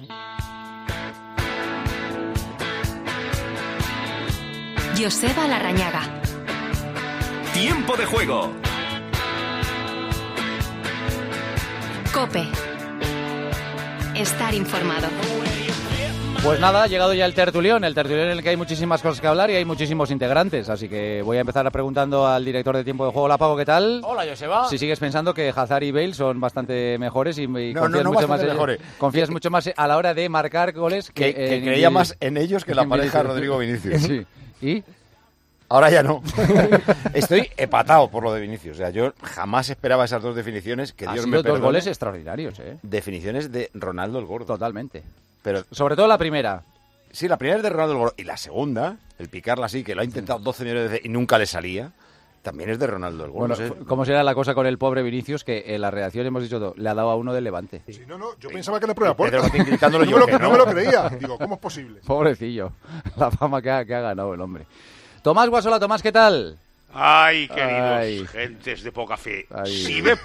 Joseba Larrañaga. Tiempo de juego. COPE. Estar informado. Pues nada, ha llegado ya el tertulión en el que hay muchísimas cosas que hablar y hay muchísimos integrantes, así que voy a empezar preguntando al director de Tiempo de Juego. Hola, Paco, ¿qué tal? Hola, Joseba. Si sigues pensando que Hazard y Bale son bastante mejores y confías mucho más a la hora de marcar goles que creía más en ellos que la pareja Rodrigo-Vinicius. Sí. ¿Y? Ahora ya no. Estoy empatado por lo de Vinicius. O sea, yo jamás esperaba esas dos definiciones. Que Dios me perdone. Dos goles extraordinarios, ¿eh? Definiciones de Ronaldo el Gordo. Totalmente. Pero sobre todo la primera. Sí, la primera es de Ronaldo el Gordo. Y la segunda, el picarla así, que lo ha intentado 12 millones de veces y nunca le salía, también es de Ronaldo el Gordo. Bueno, ¿cómo será la cosa con el pobre Vinicius? Que en la redacción hemos dicho, le ha dado a uno del Levante. Sí, yo pensaba que le prueba puerta. No me lo creía. Digo, ¿cómo es posible? Pobrecillo. La fama que ha ganado el hombre. Tomás Guasola, Tomás, ¿qué tal? Ay, queridos, gentes de poca fe. Si ve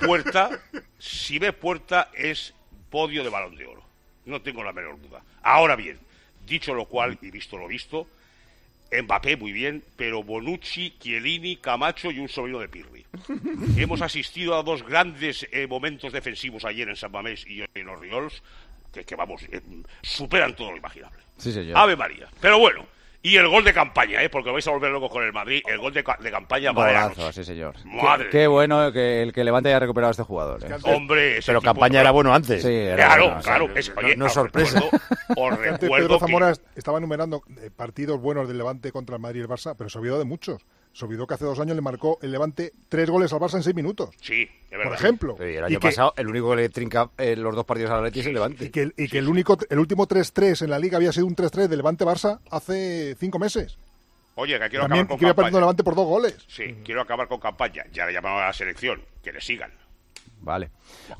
puerta es podio de Balón de Oro. No tengo la menor duda. Ahora bien, dicho lo cual y visto lo visto, Mbappé muy bien, pero Bonucci, Chiellini, Camacho y un sobrino de Pirri. Hemos asistido a dos grandes momentos defensivos ayer en San Mamés y hoy en Orriols, que vamos, superan todo lo imaginable. Sí, señor. Ave María. Pero bueno. Y el gol de campaña, porque vais a volver locos con el Madrid. El gol de campaña va de la noche. Sí, señor. Madre. Qué bueno que el Levante haya recuperado a este jugador. Hombre, pero campaña era bueno antes. Sí, claro. No es sorpresa. Os recuerdo Pedro Zamora estaba enumerando partidos buenos del Levante contra el Madrid y el Barça, pero se olvidó de muchos. Se olvidó que hace 2 años le marcó el Levante 3 goles al Barça en 6 minutos. Sí, es verdad. Por ejemplo. Sí, el año pasado, el único que le trinca los 2 partidos al Atleti es el Levante. Y que el último 3-3 en la Liga había sido un 3-3 del Levante-Barça hace 5 meses. Oye, que quiero también acabar con que iba campaña. perdiendo el Levante por 2 goles. Sí, quiero acabar con campaña. Ya le llamamos a la selección. Que le sigan. Vale.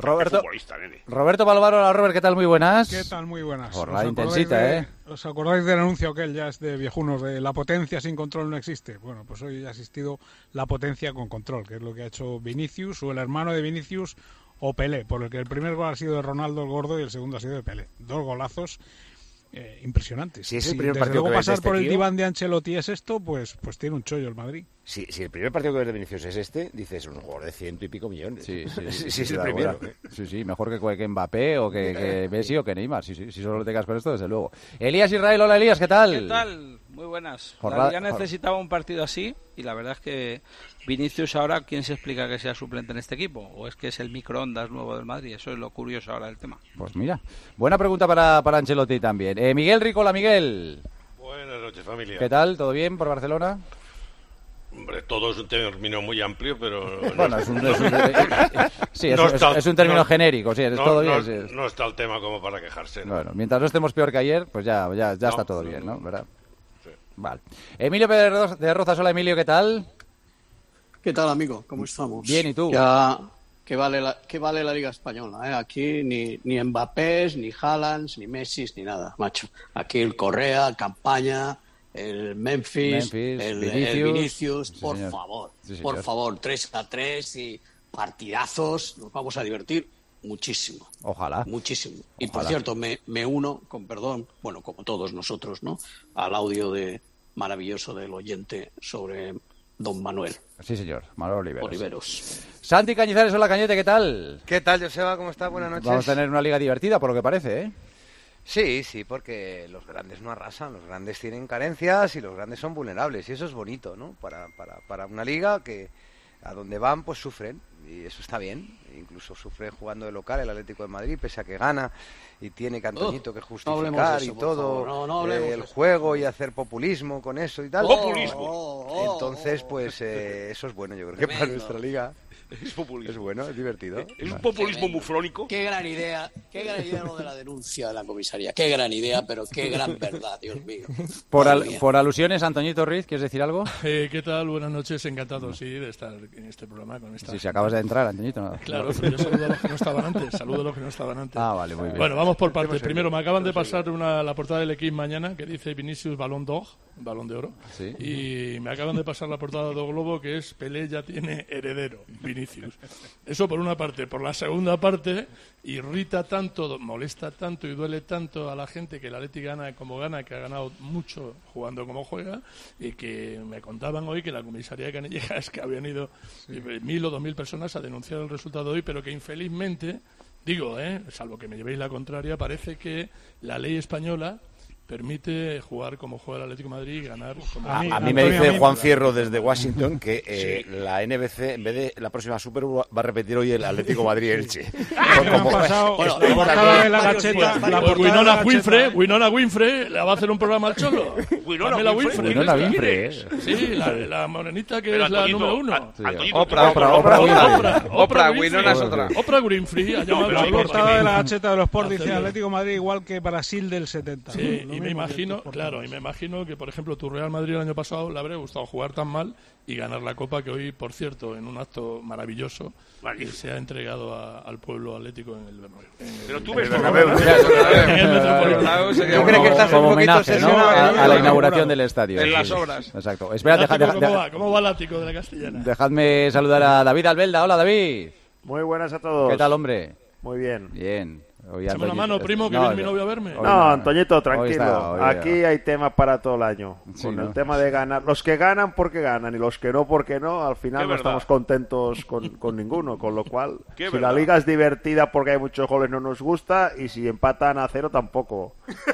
Roberto Palvaro, hola Robert, ¿qué tal? Muy buenas. ¿Qué tal? Muy buenas. Jornada intensita, ¿Os acordáis del anuncio aquel ya es de viejunos de la potencia sin control no existe? Bueno, pues hoy ha existido la potencia con control, que es lo que ha hecho Vinicius o el hermano de Vinicius o Pelé, por el que el primer gol ha sido de Ronaldo el Gordo y el segundo ha sido de Pelé. 2 golazos impresionantes. Si es el primer desde partido luego que ves de pasar este por el tío, diván de Ancelotti es esto, pues tiene un chollo el Madrid. Si el primer partido que ves de Vinicius es este, dices un jugador de 100 y pico millones. Sí, es el primero. Sí, mejor que Mbappé o que Messi o que Neymar. Sí, si solo te quedas con esto, desde luego. Elías Israel, hola Elías, ¿qué tal? ¿Qué tal? Muy buenas. La Liga necesitaba un partido así y la verdad es que Vinicius ahora, ¿quién se explica que sea suplente en este equipo? ¿O es que es el microondas nuevo del Madrid? Eso es lo curioso ahora del tema. Pues mira, buena pregunta para Ancelotti también. Miguel Rico, hola Miguel. Buenas noches, familia. ¿Qué tal? ¿Todo bien por Barcelona? Hombre, todo es un término muy amplio, pero... Bueno, es un término genérico, sí, todo bien. No está el tema como para quejarse, ¿no? Bueno, mientras no estemos peor que ayer, pues ya está todo bien, ¿no? ¿Verdad? Sí. Vale. Emilio Pérez de Rozas, hola Emilio, ¿qué tal? ¿Qué tal, amigo? ¿Cómo estamos? Bien, ¿y tú? ¿Qué vale la Liga Española? Aquí ni Mbappé, ni Haaland, ni Messi, ni nada, macho. Aquí el Correa, Campaña... el Memphis, el Vinicius, sí, por señor. favor, Sí, señor. por favor, 3-3 y partidazos, nos vamos a divertir muchísimo. Ojalá. Muchísimo. Y Ojalá. por cierto, me uno, con perdón, bueno, como todos nosotros, ¿no?, al audio maravilloso del oyente sobre Don Manuel. Sí, señor, Manuel Oliveros. Santi Cañizares, hola Cañete, ¿qué tal? ¿Qué tal, Joseba? ¿Cómo estás? Buenas noches. Vamos a tener una liga divertida, por lo que parece, ¿eh? Sí, porque los grandes no arrasan, los grandes tienen carencias y los grandes son vulnerables y eso es bonito, ¿no? Para una liga que a donde van pues sufren y eso está bien, incluso sufren jugando de local el Atlético de Madrid pese a que gana y tiene Cantoñito que justificar y todo el juego y hacer populismo con eso y tal. ¡Populismo! Entonces pues eso es bueno, yo creo que para nuestra liga. Es populismo. Es bueno, es divertido. Es un populismo muflónico. Qué gran idea lo de la denuncia de la comisaría. Qué gran idea, pero qué gran verdad, Dios mío. Por alusiones, Antoñito Ruiz, ¿quieres decir algo? ¿Qué tal? Buenas noches, encantado, sí, de estar en este programa. Sí, si acabas de entrar, Antoñito. No. Claro, pero yo saludo a los que no estaban antes. Ah, vale, muy bien. Bueno, vamos por partes. Primero, me acaban de pasar la portada del Equipo mañana que dice Vinicius Balón d'Or, Balón de Oro. Sí. Y me acaban de pasar la portada de Globo que es Pelé ya tiene heredero. Vinicius. Eso por una parte. Por la segunda parte, irrita tanto, molesta tanto y duele tanto a la gente que el Atleti gana como gana, que ha ganado mucho jugando como juega, y que me contaban hoy que la comisaría de Canillejas, que habían ido 1.000 o 2.000 personas a denunciar el resultado de hoy, pero que infelizmente, salvo que me llevéis la contraria, parece que la ley española permite jugar como juega el Atlético de Madrid y ganar. A mí me dice Juan Fierro desde Washington que la NBC, en vez de la próxima Super, va a repetir hoy el Atlético Madrid-Elche. Winona Winfrey le va a hacer un programa al Cholo. Winona Winfrey. Sí, la morenita que es la número 1. Oprah, Winona es otra. Oprah Winfrey ha llamado la portada de la Gacheta de los Sports dice Atlético de Madrid igual que Brasil del 70. Sí, y me imagino que, por ejemplo, tu Real Madrid el año pasado le habría gustado jugar tan mal y ganar la Copa, que hoy, por cierto, en un acto maravilloso, se ha entregado al pueblo atlético en el Bernabéu. Pero tú ves... ¿Tú crees que estás un poquito obsesionado a la inauguración del estadio? En las obras. Exacto. Espera, ¿Cómo va el Ático de la Castellana? Dejadme saludar a David Albelda. Hola, David. Muy buenas a todos. ¿Qué tal, hombre? Muy bien. Bien. Echame una mano, primo, que viene mi novio a verme. No, Antoñito, tranquilo. Aquí hay tema para todo el año. Con el tema de ganar. Los que ganan porque ganan y los que no porque no, al final no estamos contentos con ninguno. Con lo cual, si la liga es divertida porque hay muchos goles no nos gusta, y si empatan a 0 tampoco.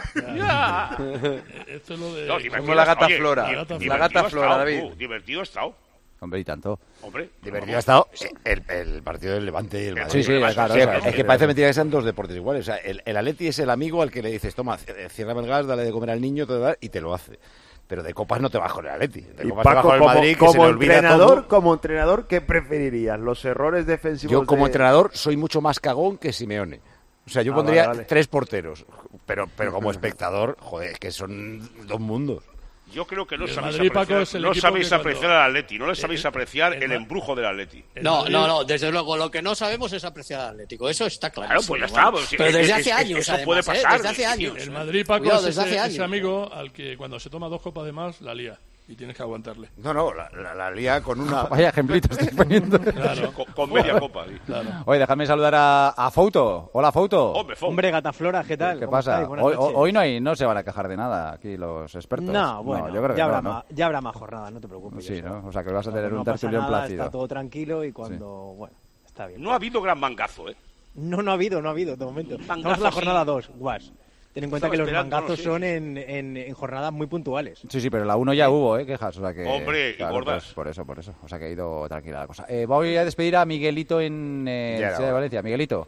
Esto es lo de... Como la gata Flora. La gata Flora, David. Divertido ha estado. Hombre, y tanto. Hombre, divertido ha estado el partido del Levante y el Madrid. Sí, claro. Es que parece mentira que sean dos deportes iguales. O sea, el Atleti es el amigo al que le dices, toma, ciérrame el gas, dale de comer al niño, y te lo hace. Pero de copas no te vas con el Atleti. De copas te vas con el Madrid, que se le olvida todo. Como entrenador, ¿qué preferirías? ¿Los errores defensivos? Yo, como entrenador, soy mucho más cagón que Simeone. O sea, yo pondría 3 porteros. Pero como espectador, joder, es que son dos mundos. Yo creo que no sabéis apreciar al Atleti, no le sabéis apreciar el embrujo del Atleti. No, desde luego, lo que no sabemos es apreciar al Atlético, eso está claro. Claro, pues ya está. Pero desde hace años, eso puede pasar. Desde hace años. El Madrid, Paco, es ese amigo al que cuando se toma 2 copas de más, la lía. Y tienes que aguantarle. No, la lía con una... Vaya ejemplito estoy poniendo. Claro. Con media copa. Sí. Claro. Oye, déjame saludar a Fouto. Hola, Fouto. Hombre, Gataflora, ¿qué tal? ¿Qué pasa? Hoy no se van a quejar de nada aquí los expertos. No, bueno, yo creo que ya habrá más jornada, no te preocupes. Sí, ¿no? O sea, que vas a tener un tertulión plácido. Está todo tranquilo y bueno, está bien. No ha habido gran mangazo, ¿eh? No ha habido, de momento. Estamos en la jornada 2, guas. Ten en cuenta que los mangazos son en jornadas muy puntuales. Sí, pero la 1 ya hubo, quejas. O sea que, hombre, claro, y gordas. Pues por eso. O sea que ha ido tranquila la cosa. Voy a despedir a Miguelito en Ciudad de Valencia. Miguelito.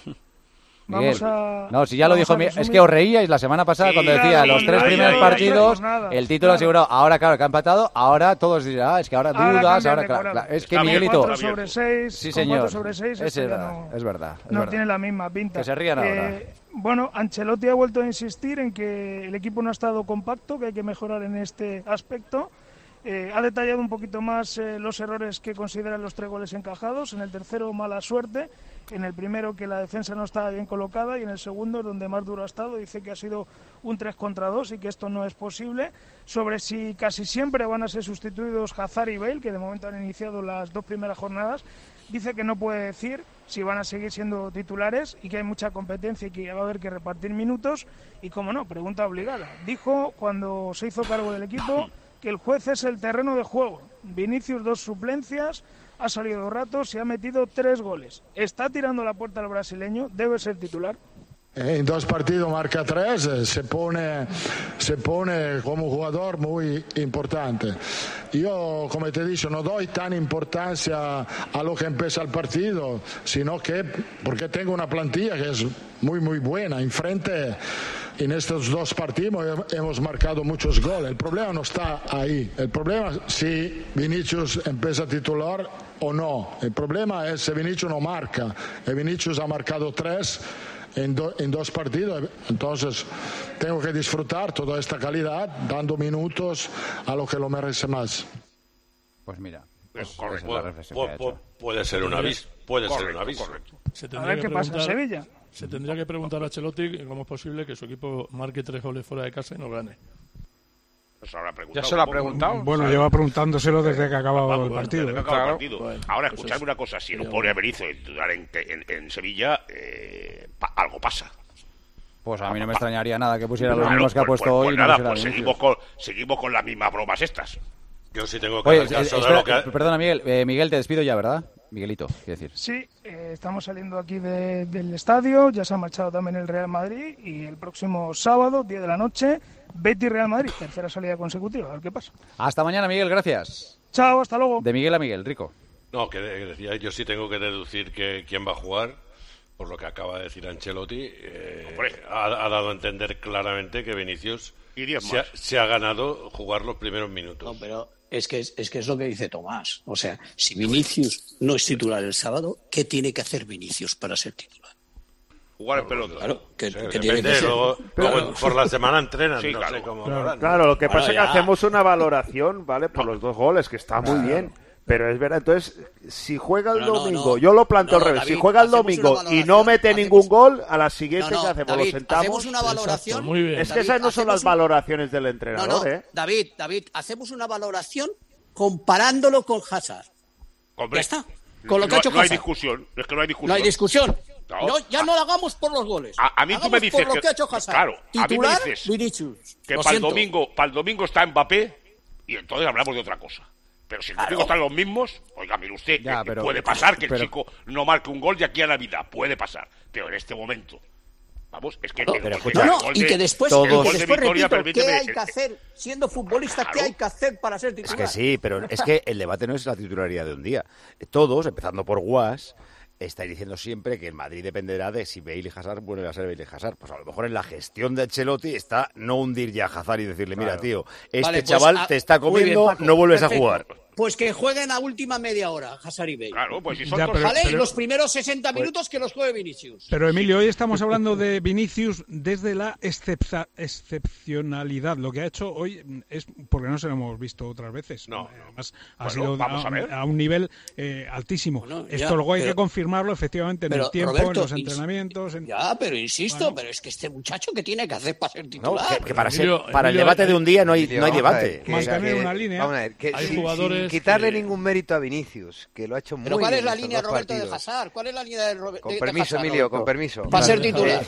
Miguel. No, si ya lo dijo, es que os reíais la semana pasada cuando decía los 3 primeros partidos, el título asegurado. Ahora, claro, que ha empatado, ahora todos dirán, es que ahora dudas, ahora claro. Es que Miguelito. 4 sobre 6, sí, señor. 4 sobre 6, es verdad. No tiene la misma pinta. Que se rían ahora. Bueno, Ancelotti ha vuelto a insistir en que el equipo no ha estado compacto, que hay que mejorar en este aspecto. Ha detallado un poquito más los errores que consideran los 3 goles encajados. En el tercero, mala suerte. En el primero, que la defensa no estaba bien colocada. Y en el segundo, donde más duro ha estado, dice que ha sido un 3 contra 2 y que esto no es posible. Sobre si casi siempre van a ser sustituidos Hazard y Bale, que de momento han iniciado las 2 primeras jornadas, dice que no puede decir si van a seguir siendo titulares y que hay mucha competencia y que va a haber que repartir minutos. Y como no, pregunta obligada. Dijo cuando se hizo cargo del equipo que el juez es el terreno de juego. Vinicius 2 suplencias, ha salido 2 ratos y ha metido 3 goles. Está tirando la puerta al brasileño, debe ser titular. En 2 partidos marca 3, se pone como jugador muy importante. Yo, como te he dicho, no doy tan importancia a lo que empieza el partido, sino que porque tengo una plantilla que es muy buena. Enfrente, en estos 2 partidos hemos marcado muchos goles. El problema no está ahí. El problema es si Vinicius empieza titular o no. El problema es si Vinicius no marca. Y Vinicius ha marcado 3 en 2 partidos, entonces tengo que disfrutar toda esta calidad dando minutos a lo que lo merece más. Pues mira, puede ser un aviso. A ver qué pasa en Sevilla. Se tendría que preguntar a Ancelotti cómo es posible que su equipo marque 3 goles fuera de casa y no gane. ¿Ya se lo ha preguntado? Bueno, lleva preguntándoselo desde que ha acabado el partido. Bueno, ahora, escuchadme una cosa. Si no pone a Berizzo en Sevilla, algo pasa. Pues a mí no me extrañaría nada que pusiera los mismos que ha puesto hoy. Pues seguimos con las mismas bromas estas. Yo sí tengo que hacer caso de lo que... Perdona, Miguel. Miguel, te despido ya, ¿verdad? Miguelito, quiero decir. Sí, estamos saliendo aquí del estadio. Ya se ha marchado también el Real Madrid. Y el próximo sábado, 10 de la noche, Betis-Real Madrid. Tercera salida consecutiva. A ver qué pasa. Hasta mañana, Miguel. Gracias. Chao, hasta luego. De Miguel a Miguel. Rico. No, que decía, yo sí tengo que deducir que quién va a jugar, por lo que acaba de decir Ancelotti. Ha dado a entender claramente que Vinicius se ha ganado jugar los primeros minutos. No, pero es que es lo que dice Tomás. O sea, si Vinicius no es titular el sábado, ¿qué tiene que hacer Vinicius para ser titular? Jugar en pelota. Claro, que depende, tiene que ser. Luego, por la semana entrenan, sí, no claro. sé cómo. Claro, lo que pasa es que hacemos una valoración, ¿vale? Por los 2 goles, que está muy bien. Pero es verdad, entonces, si juega el domingo, yo lo planteo al revés, David, si juega el domingo y no mete ningún gol, a la siguiente que hacemos, David, lo sentamos. hacemos una valoración. Exacto, muy bien. Es que David, esas no son las valoraciones del entrenador, ¿eh? David, hacemos una valoración comparándolo con Hazard. Hombre, ya está. Con lo que ha hecho Hazard. No hay discusión, es que no hay discusión. No hay discusión. No, ya no lo hagamos por los goles. A mí tú me dices por lo que ha hecho Hazard. Claro, titular, a mí me dices Vinicius. que para el domingo está Mbappé y entonces hablamos de otra cosa. Pero si el domingo están los mismos, oiga, mire usted, puede pasar que el chico no marque un gol de aquí a Navidad, puede pasar. Pero en este momento, vamos, es que... y que después, repito, ¿qué hay que hacer siendo futbolista? ¿Qué hay que hacer para ser titular? Es que sí, pero es que el debate no es la titularidad de un día. Todos, empezando por Guas, estáis diciendo siempre que el Madrid dependerá de si Bale y Hazard vuelven a ser Bale y Hazard. Pues a lo mejor en la gestión de Ancelotti está no hundir ya a Hazard y decirle, mira, tío, chaval te está comiendo, bien, no vuelves a jugar. Pues que jueguen a última media hora, Hazard y Bale. Claro, pues si son y los primeros 60 minutos que los juegue Vinicius. Pero Emilio, hoy estamos hablando de Vinicius desde la excepcionalidad. Lo que ha hecho hoy es porque no se lo hemos visto otras veces. No. Además, ha sido a un nivel altísimo. Bueno, esto luego hay que confirmarlo efectivamente en el tiempo, Roberto, en los entrenamientos. Ya, pero insisto, pero es que este muchacho, ¿qué tiene que hacer para ser titular? No, que para el debate de un día no hay debate. Mantener una línea. Vamos a ver, que hay jugadores... Sin quitarle ningún mérito a Vinicius, que lo ha hecho muy bien. ¿Pero cuál es la línea, Roberto, de Hazard? ¿Cuál es la línea de Roberto? Con permiso, Emilio, con permiso. Para ser titular.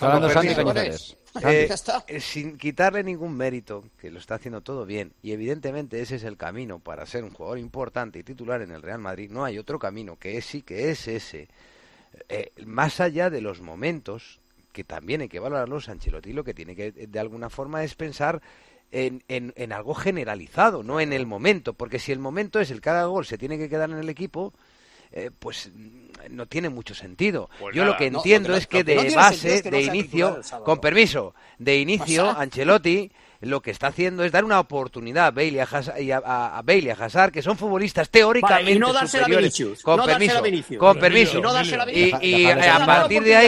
Sin quitarle ningún mérito, que lo está haciendo todo bien, y evidentemente ese es el camino para ser un jugador importante y titular en el Real Madrid. No hay otro camino, que es ese. Más allá de los momentos, que también hay que valorarlos, Ancelotti lo que tiene que de alguna forma es pensar en algo generalizado, no en el momento, porque si el momento es el cada gol se tiene que quedar en el equipo, pues no tiene mucho sentido. Pues yo lo que entiendo es que de base, de inicio, con permiso, de inicio, Ancelotti lo que está haciendo es dar una oportunidad a Bale y a Hazard, que son futbolistas teóricamente y no dársela superiores. A Vinicius. Con permiso. Y a partir de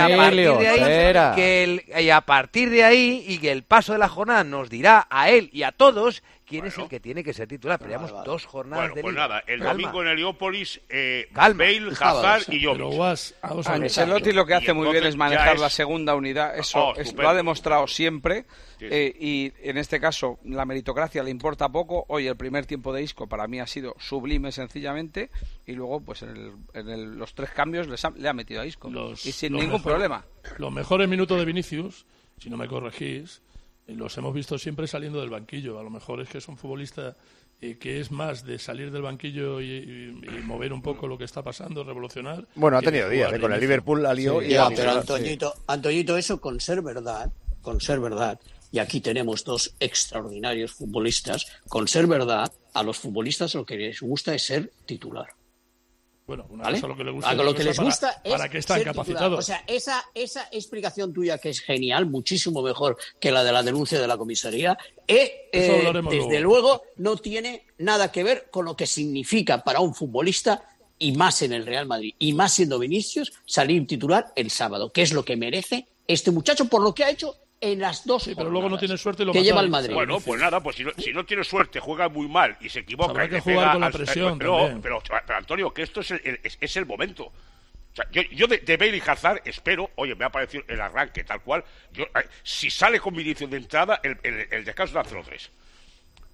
ahí, y que el paso de la jornada nos dirá a él y a todos quién es el que tiene que ser titular. Pero llevamos 2 jornadas de liga. Pues nada, el domingo en Heliópolis, Bale, Hazard y Jovic. Ancelotti lo que hace muy bien es manejar la segunda unidad. Eso lo ha demostrado siempre. Y en este caso la meritocracia le importa poco. Hoy el primer tiempo de Isco para mí ha sido sublime sencillamente, y luego pues en los 3 cambios le ha metido a Isco y sin ningún problema. Los mejores minutos de Vinicius, si no me corregís, los hemos visto siempre saliendo del banquillo. A lo mejor es que es un futbolista que es más de salir del banquillo y mover un poco lo que está pasando, revolucionar. Bueno, ha tenido días, con el Liverpool la lió. Pero Antoñito, eso con ser verdad, y aquí tenemos 2 extraordinarios futbolistas, con ser verdad, a los futbolistas lo que les gusta es ser titular. Bueno, ¿vale? Lo que les gusta, lo que les gusta es para que están capacitados. O sea, esa explicación tuya, que es genial, muchísimo mejor que la de la denuncia de la comisaría, desde luego no tiene nada que ver con lo que significa para un futbolista, y más en el Real Madrid, y más siendo Vinicius, salir titular el sábado, que es lo que merece este muchacho por lo que ha hecho en las 2 pero luego no tiene suerte y lo que lleva el Madrid. Bueno, pues nada, pues si no tiene suerte, juega muy mal y se equivoca. Habrá que jugar con la presión. Pero Antonio, que esto es el momento. O sea, yo de Bale y Hazard espero, oye, me ha parecido el arranque tal cual. Si sale con Vinicius de entrada, el descanso da 0-3.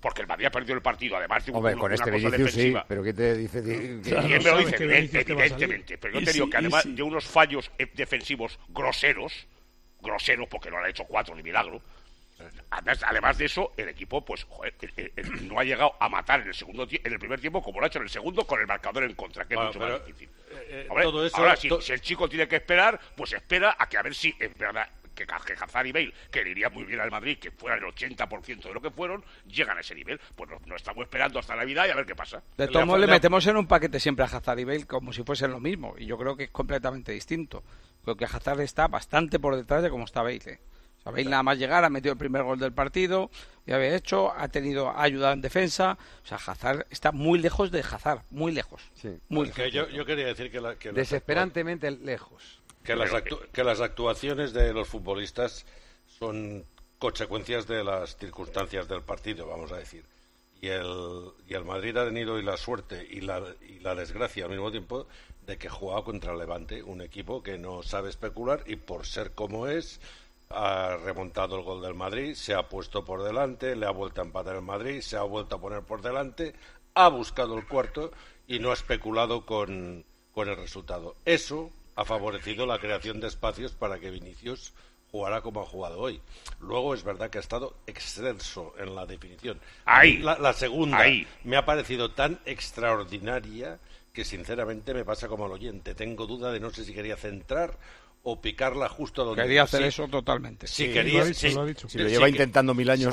porque el Madrid ha perdido el partido, además de con este Vinicius sí, pero ¿qué te dice? ¿Quién me lo dice? Evidentemente, pero yo te digo que además de unos fallos defensivos groseros, porque no le ha hecho 4 ni milagro, además de eso, el equipo pues no ha llegado a matar en el primer tiempo como lo ha hecho en el segundo con el marcador en contra, que es mucho más difícil. Ahora, si el chico tiene que esperar, pues espera a que a ver si es verdad que Hazard y Bale, que le iría muy bien al Madrid, que fueran el 80% de lo que fueron, llegan a ese nivel. Pues no estamos esperando hasta Navidad y a ver qué pasa. De todos modos, le metemos en un paquete siempre a Hazard y Bale como si fuesen lo mismo, y yo creo que es completamente distinto. Creo que Hazard está bastante por detrás de cómo está Bale. O sea, Bale nada más llegar ha metido el primer gol del partido, ya había hecho, ha ayudado en defensa. O sea, Hazard está muy lejos de Hazard, muy lejos. Sí. Muy lejos. Yo quería decir que desesperantemente lejos. Que las actuaciones de los futbolistas son consecuencias de las circunstancias del partido, vamos a decir. Y el Madrid ha tenido la suerte y la desgracia al mismo tiempo de que jugaba contra el Levante, un equipo que no sabe especular y por ser como es, ha remontado el gol del Madrid, se ha puesto por delante, le ha vuelto a empatar el Madrid, se ha vuelto a poner por delante, ha buscado el cuarto y no ha especulado con el resultado. Eso ha favorecido la creación de espacios para que Vinicius jugara como ha jugado hoy. Luego es verdad que ha estado excelso en la definición. La segunda me ha parecido tan extraordinaria que sinceramente me pasa como al oyente. Tengo duda de no sé si quería centrar o picarla justo donde... Quería hacer eso totalmente. Sí, quería... Lo ha dicho. Si lo lleva intentando 1000 años...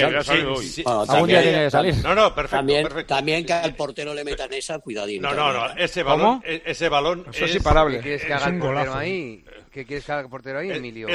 Algún día tiene que salir. No, perfecto. También que al portero le metan esa, cuidadito. No, ese balón eso es imparable. ¿Qué quieres que haga el portero ahí? ¿Qué quieres que haga el portero ahí, Emilio?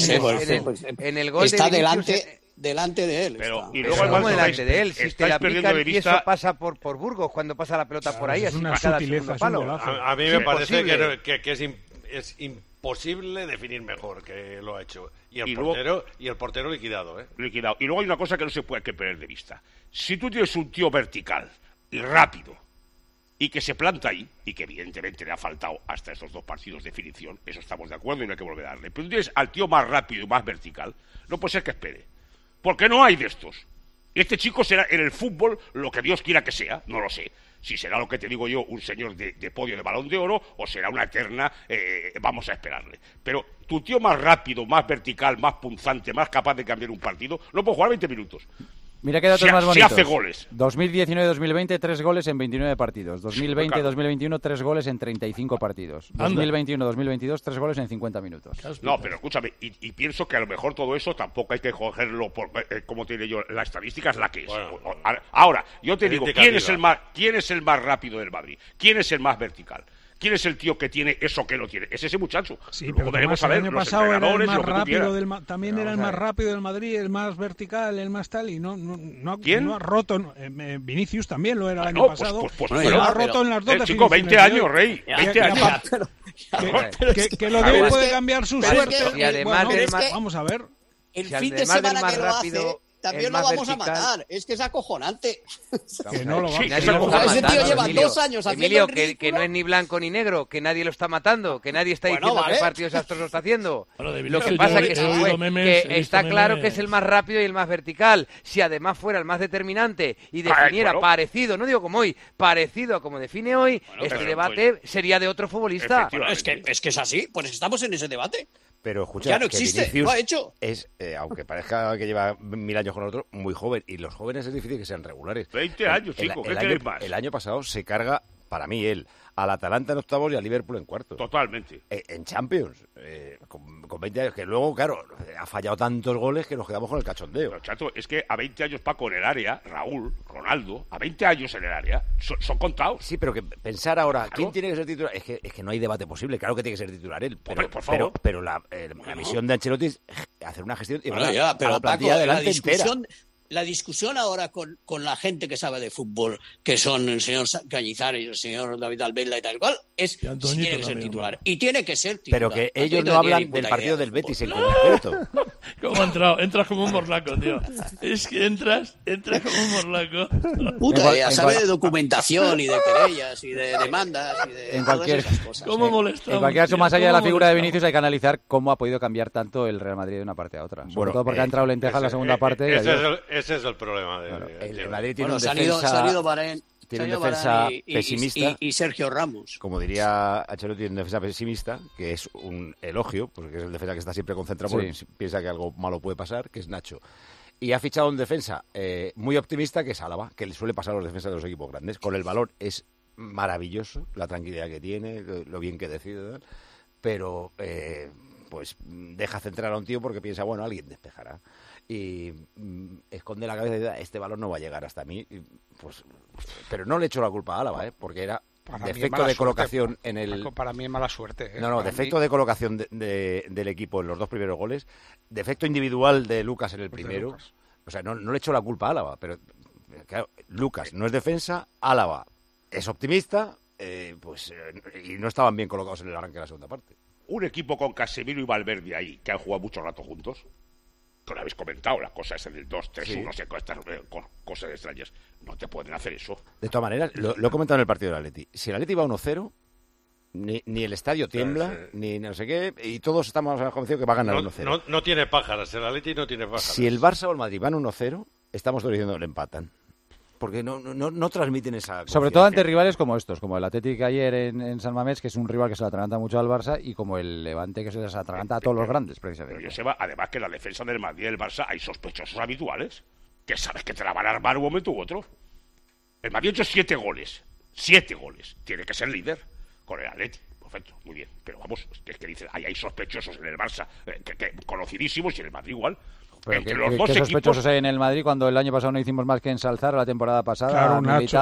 En el gol está delante de él. Pero y luego ¿cómo delante de él? Si te la aplica el pie, eso pasa por Burgos cuando pasa la pelota por ahí, así cada segundo palo. A mí me parece que es imposible definir mejor que lo ha hecho. Y el portero liquidado. Liquidado. Y luego hay una cosa que no se puede perder de vista. Si tú tienes un tío vertical y rápido y que se planta ahí, y que evidentemente le ha faltado hasta estos 2 partidos de definición, eso estamos de acuerdo y no hay que volver a darle. Pero tú tienes al tío más rápido y más vertical, no puede ser que espere. Porque no hay de estos. Este chico será en el fútbol lo que Dios quiera que sea, no lo sé. Si será lo que te digo yo, un señor de podio de Balón de Oro, o será una eterna, vamos a esperarle. Pero tu tío más rápido, más vertical, más punzante, más capaz de cambiar un partido, no puede jugar 20 minutos. Mira qué datos más bonitos. Si hace goles. 2019-2020, 3 goles en 29 partidos. 2020-2021, 3 goles en 35 partidos. 2021-2022, 3 goles en 50 minutos. No, pero escúchame, y pienso que a lo mejor todo eso tampoco hay que cogerlo por como tiene yo. La estadística es la que es. Bueno, ahora, yo te digo, ¿quién es el más rápido del Madrid? ¿Quién es el más vertical? ¿Quién es el tío que tiene eso que no tiene? Es ese muchacho. Sí, pero Tomás, el año pasado era el más rápido también era el más rápido del Madrid, el más vertical, el más tal, y no ha roto. Vinicius también lo era el año pasado. Pero ha roto en las dos. Chico, 20 años, Rey. 20 años. Que lo de hoy puede cambiar su suerte. Y además vamos a ver. El fin de semana que lo hace... También lo vamos a matar. Es que es acojonante. Que no lo vamos ese tío lleva 2 años haciendo Emilio, que no es ni blanco ni negro, que nadie lo está matando, que nadie está diciendo qué partidos astros lo está haciendo. Lo que pasa es que está claro que es el más rápido y el más vertical. Si además fuera el más determinante y definiera parecido, no digo como hoy, parecido a como define hoy, este debate sería de otro futbolista. Es que es así, pues estamos en ese debate. Pero escucha, ya no existe, Vinicius lo ha hecho. Es, aunque parezca que lleva 1000 años con otro, muy joven. Y los jóvenes es difícil que sean regulares. 20 años, chico, ¿qué queréis más? El año pasado se carga, para mí, al Atalanta en octavos y al Liverpool en cuartos. Totalmente. En Champions, con 20 años, que luego, claro, ha fallado tantos goles que nos quedamos con el cachondeo. Pero, chato, es que a 20 años, Paco, en el área, Raúl, Ronaldo, a 20 años en el área, son contados. Sí, pero que pensar ahora, claro, ¿quién tiene que ser titular? Es que no hay debate posible, claro que tiene que ser titular él. Pero, por favor. Pero la misión de Ancelotti es hacer una gestión y pero la plantilla adelante entera. La discusión ahora con la gente que sabe de fútbol, que son el señor Cañizares y el señor David Albelda y tal cual, es si tiene que ser titular. Y tiene que ser titular. Pero que ellos no hablan del partido del Betis en concreto. ¿Cómo ha entrado? Entras como un morlaco, tío. Es que entras como un morlaco. Puta, ya sabe de documentación y de querellas y de demandas y de todas esas cosas. ¿Cómo molestamos? En cualquier caso, más allá de la figura de Vinicius, hay que analizar cómo ha podido cambiar tanto el Real Madrid de una parte a otra. Sobre todo porque ha entrado Lenteja en la segunda parte. ese es el problema. El Madrid tiene se han ido Varane, tiene un defensa pesimista y Sergio Ramos. Como diría Ancelotti, tiene un defensa pesimista, que es un elogio, porque es el defensa que está siempre concentrado, porque piensa que algo malo puede pasar, que es Nacho. Y ha fichado un defensa muy optimista, que es Álava, que le suele pasar a los defensas de los equipos grandes. Con el balón es maravilloso, la tranquilidad que tiene, lo bien que decide, pero pues deja centrar a un tío porque piensa, bueno, alguien despejará. Y esconde la cabeza y dice, este balón no va a llegar hasta mí. Pues, pero no le echo la culpa a Álava, porque era defecto de colocación en el... Para mí es mala suerte. No, defecto de colocación del equipo en los 2 primeros goles, defecto individual de Lucas en el primero. O sea, no le echo la culpa a Álava, pero claro, Lucas no es defensa, Álava es optimista, y no estaban bien colocados en el arranque de la segunda parte. Un equipo con Casemiro y Valverde ahí, que han jugado mucho rato juntos, que lo habéis comentado, las cosas en el 2-3-1, no sé, cosas extrañas, no te pueden hacer eso. De todas maneras, lo he comentado en el partido del Atleti, si el Atleti va 1-0, ni el estadio tiembla, ni no sé qué, y todos estamos convencidos que va a ganar 1-0. No tiene pájaras, el Atleti no tiene pájaras. Si el Barça o el Madrid van 1-0, estamos todos diciendo que le empatan. Porque no transmiten esa confianza. Sobre todo ante rivales como estos, como el Atlético ayer en San Mamés, que es un rival que se le atraganta mucho al Barça, y como el Levante, que se les atraganta a todos los grandes, precisamente. Pero Joseba, además que en la defensa del Madrid y del Barça hay sospechosos habituales, que sabes que te la van a armar un momento u otro. El Madrid ha hecho 7 goles. 7 goles. Tiene que ser líder con el Atlético. Perfecto, muy bien. Pero vamos, es que dicen, hay sospechosos en el Barça, que conocidísimos, y en el Madrid igual. Pero ¿qué sospechosos hay en el Madrid cuando el año pasado no hicimos más que ensalzar la temporada pasada? Claro, Nacho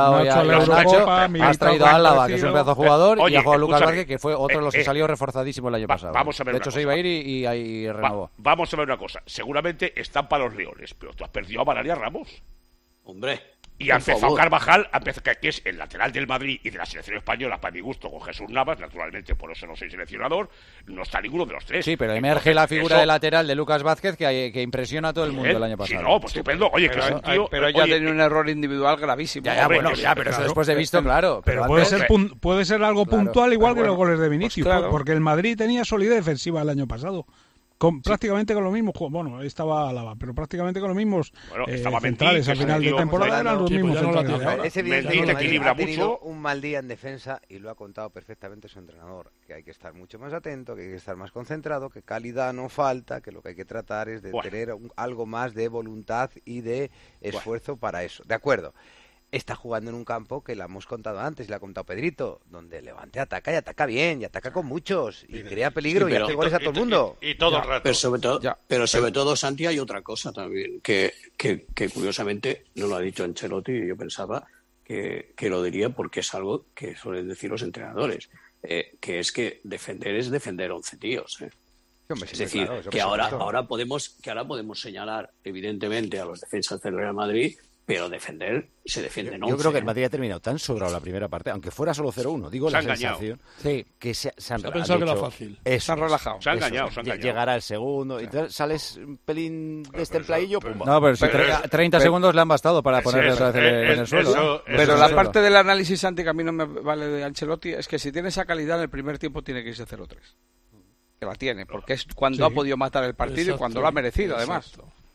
has traído a Álava, que es un pedazo jugador, y ha jugado Lucas Vázquez, que fue otro de los que salió reforzadísimo el año pasado. Vamos a ver, de hecho, se iba a ir y ahí renovó. Vamos a ver una cosa. Seguramente están para los Leones, pero tú has perdido a Varane y a Ramos. Hombre. Y ha empezado Carvajal, que es el lateral del Madrid y de la selección española, para mi gusto, con Jesús Navas, naturalmente, por eso no soy seleccionador, no está ninguno de los 3. Sí, pero emerge la figura de lateral de Lucas Vázquez que impresiona a todo el mundo el año pasado. Sí, no, pues estupendo. Oye, pero ya tenía un error individual gravísimo. Pero eso después de visto, claro. Pero puede ser algo puntual, igual que los goles de Vinicius, porque el Madrid tenía solidez defensiva el año pasado. Prácticamente con los mismos ahí estaba Álava, pero prácticamente con los mismos centrales al final de temporada eran los mismos centrales. Es evidente que ha tenido un mal día en defensa y lo ha contado perfectamente su entrenador, que hay que estar mucho más atento, que hay que estar más concentrado, que calidad no falta, que lo que hay que tratar es de tener algo más de voluntad y de esfuerzo para eso. De acuerdo. Está jugando en un campo que le hemos contado antes, le ha contado Pedrito, donde el Levante ataca y ataca bien, y ataca con muchos, y crea peligro y hace goles a todo el mundo. Y todo el rato. Pero sobre todo, Santi, hay otra cosa también, que curiosamente no lo ha dicho Ancelotti, y yo pensaba que lo diría porque es algo que suelen decir los entrenadores, que es que defender es defender 11 tíos. Es decir, que ahora podemos señalar evidentemente a los defensas del Real Madrid, pero defender se defiende en 11. Yo creo que el Madrid ha terminado tan sobrado la primera parte, aunque fuera solo 0-1, digo la sensación, que se han pensado que era fácil. Se han relajado. Se han engañado. Llegará el segundo, y entonces sales un pelín de este empladillo, pum. No, pero 30 segundos le han bastado para ponerle otra vez en el suelo. Pero la parte del análisis, Santi, que a mí no me vale de Ancelotti, es que si tiene esa calidad en el primer tiempo tiene que irse 0-3. Que la tiene, porque es cuando ha podido matar el partido y cuando lo ha merecido, además.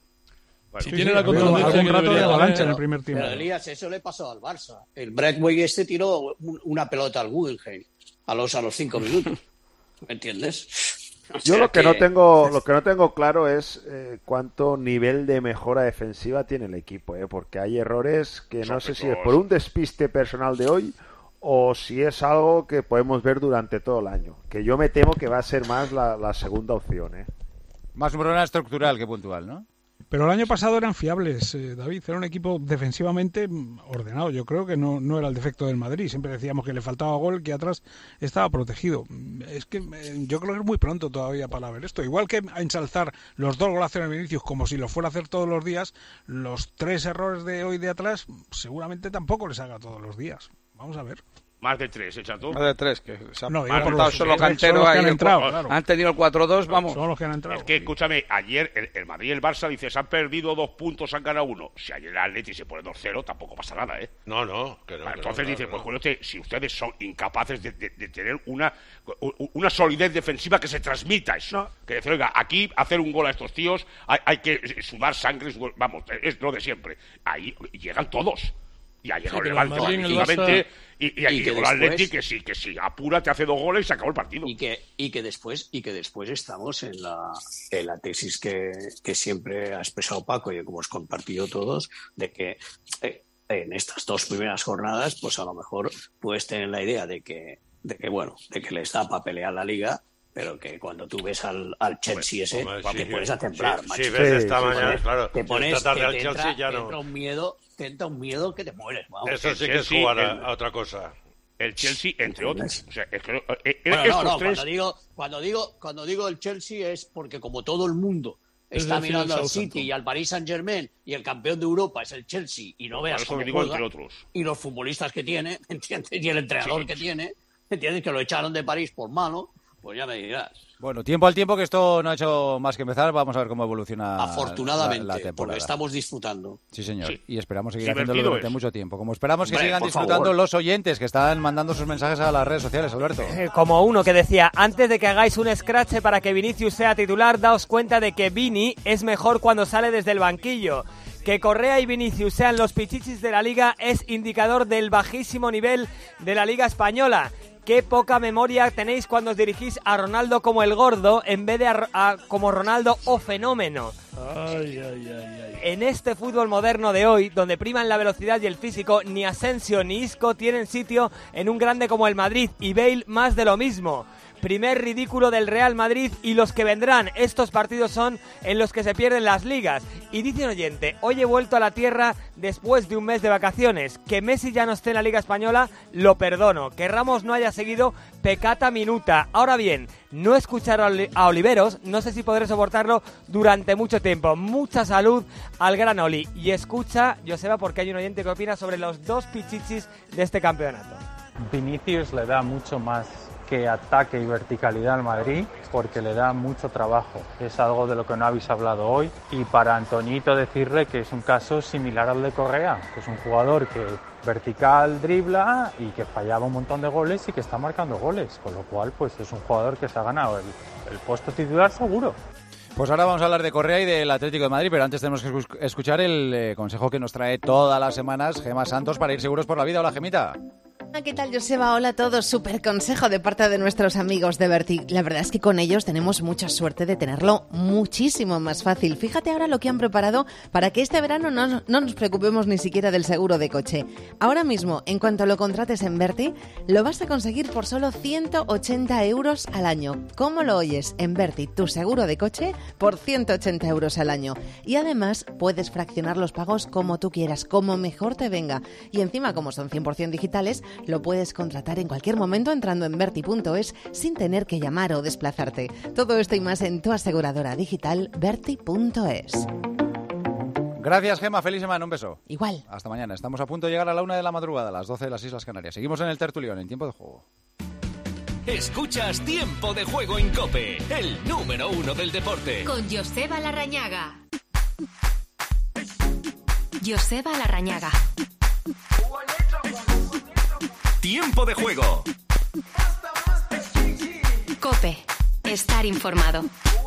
Si tiene la contundencia un rato de avalancha en el primer tiempo. Pero Elías, eso le pasó al Barça. El Breakaway tiró una pelota al Guggenheim a los 5 minutos. ¿Me entiendes? Yo lo que no tengo claro es cuánto nivel de mejora defensiva tiene el equipo, porque hay errores que no sé si es por un despiste personal de hoy o si es algo que podemos ver durante todo el año. Que yo me temo que va a ser más la segunda opción. Más un problema estructural que puntual, ¿no? Pero el año pasado eran fiables, David. Era un equipo defensivamente ordenado. Yo creo que no era el defecto del Madrid. Siempre decíamos que le faltaba gol, que atrás estaba protegido. Es que yo creo que es muy pronto todavía para ver esto. Igual que a ensalzar los 2 golazos de Vinicius como si lo fuera a hacer todos los días, los 3 errores de hoy de atrás seguramente tampoco les haga todos los días. Vamos a ver. Más de 3, Chato. Más de 3, que se han montado solo cantero ahí. Han tenido el 4-2, vamos. Son los que han entrado. Es que, escúchame, ayer el Madrid y el Barça, dice, se han perdido 2 puntos, han ganado 1. Si ayer el Atleti se pone 2-0, tampoco pasa nada, ¿eh? No, que no. Entonces dice, pues bueno, si ustedes son incapaces de tener una solidez defensiva que se transmita eso. Que decir, oiga, aquí hacer un gol a estos tíos hay que sudar sangre, vamos, es lo de siempre. Ahí llegan todos. Y ha llegado el Levante definitivamente, y llegó el Atleti que sí, apura, te hace 2 goles y se acabó el partido. Y que después estamos en la tesis que siempre ha expresado Paco y que hemos compartido todos, de que en estas 2 primeras jornadas, pues a lo mejor puedes tener la idea de que les da para pelear la Liga, pero que cuando tú ves al Chelsea te pones a temblar, macho. Sí, ves esta mañana, claro. Te pones, esta tarde al Chelsea ya no. Te entra un miedo que te mueres, vamos. Eso sí que es jugar a otra cosa. El Chelsea, entre otros. O sea, es que, cuando digo el Chelsea es porque como todo el mundo está mirando al City y al Paris Saint-Germain y el campeón de Europa es el Chelsea y no veas cómo juega, entre otros. Y los futbolistas que tiene, ¿entiendes? Y el entrenador que tiene, ¿entiendes? Que lo echaron de París por malo. Pues ya me dirás. Bueno, tiempo al tiempo, que esto no ha hecho más que empezar. Vamos a ver cómo evoluciona afortunadamente, la temporada. porque estamos disfrutando. Sí, señor. Sí. Y esperamos seguir haciéndolo durante mucho tiempo. Como esperamos que sigan disfrutando los oyentes que están mandando sus mensajes a las redes sociales, Alberto. Como uno que decía, antes de que hagáis un scratch para que Vinicius sea titular, daos cuenta de que Vini es mejor cuando sale desde el banquillo. Que Correa y Vinicius sean los pichichis de la Liga es indicador del bajísimo nivel de la Liga Española. Qué poca memoria tenéis cuando os dirigís a Ronaldo como el gordo en vez de como Ronaldo o fenómeno. En este fútbol moderno de hoy, donde priman la velocidad y el físico, ni Asensio ni Isco tienen sitio en un grande como el Madrid, y Bale más de lo mismo. Primer ridículo del Real Madrid y los que vendrán. Estos partidos son en los que se pierden las ligas. Y dice un oyente, hoy he vuelto a la tierra después de un mes de vacaciones. Que Messi ya no esté en la Liga Española, lo perdono. Que Ramos no haya seguido, peccata minuta. Ahora bien, no escuchar a Oliveros, no sé si podré soportarlo durante mucho tiempo. Mucha salud al gran Oli. Y escucha, Joseba, porque hay un oyente que opina sobre los 2 pichichis de este campeonato. Vinicius le da mucho más que ataque y verticalidad al Madrid, porque le da mucho trabajo. Es algo de lo que no habéis hablado hoy. Y para Antoñito decirle que es un caso similar al de Correa, que es un jugador que vertical dribla y que fallaba un montón de goles y que está marcando goles, con lo cual pues es un jugador que se ha ganado el puesto titular seguro. Pues ahora vamos a hablar de Correa y del Atlético de Madrid, pero antes tenemos que escuchar el consejo que nos trae todas las semanas Gemma Santos para ir seguros por la vida. Hola, Gemita. ¿Qué tal, Joseba? Hola a todos. Súper consejo de parte de nuestros amigos de Berti. La verdad es que con ellos tenemos mucha suerte de tenerlo muchísimo más fácil. Fíjate ahora lo que han preparado para que este verano no nos preocupemos ni siquiera del seguro de coche. Ahora mismo, en cuanto lo contrates en Berti, lo vas a conseguir por solo 180 euros al año. ¿Cómo lo oyes? En Berti, tu seguro de coche por 180 euros al año. Y además puedes fraccionar los pagos como tú quieras, como mejor te venga. Y encima, como son 100% digitales, lo puedes contratar en cualquier momento entrando en Berti.es sin tener que llamar o desplazarte. Todo esto y más en tu aseguradora digital Berti.es. Gracias, Gemma. Feliz semana. Un beso. Igual. Hasta mañana. Estamos a punto de llegar a la 1 de la madrugada, a las 12 de las Islas Canarias. Seguimos en el tertulión, en tiempo de juego. Escuchas Tiempo de Juego en COPE, el número 1 del deporte. Con Joseba Larrañaga. Joseba Larrañaga. Tiempo de Juego. COPE. Estar informado.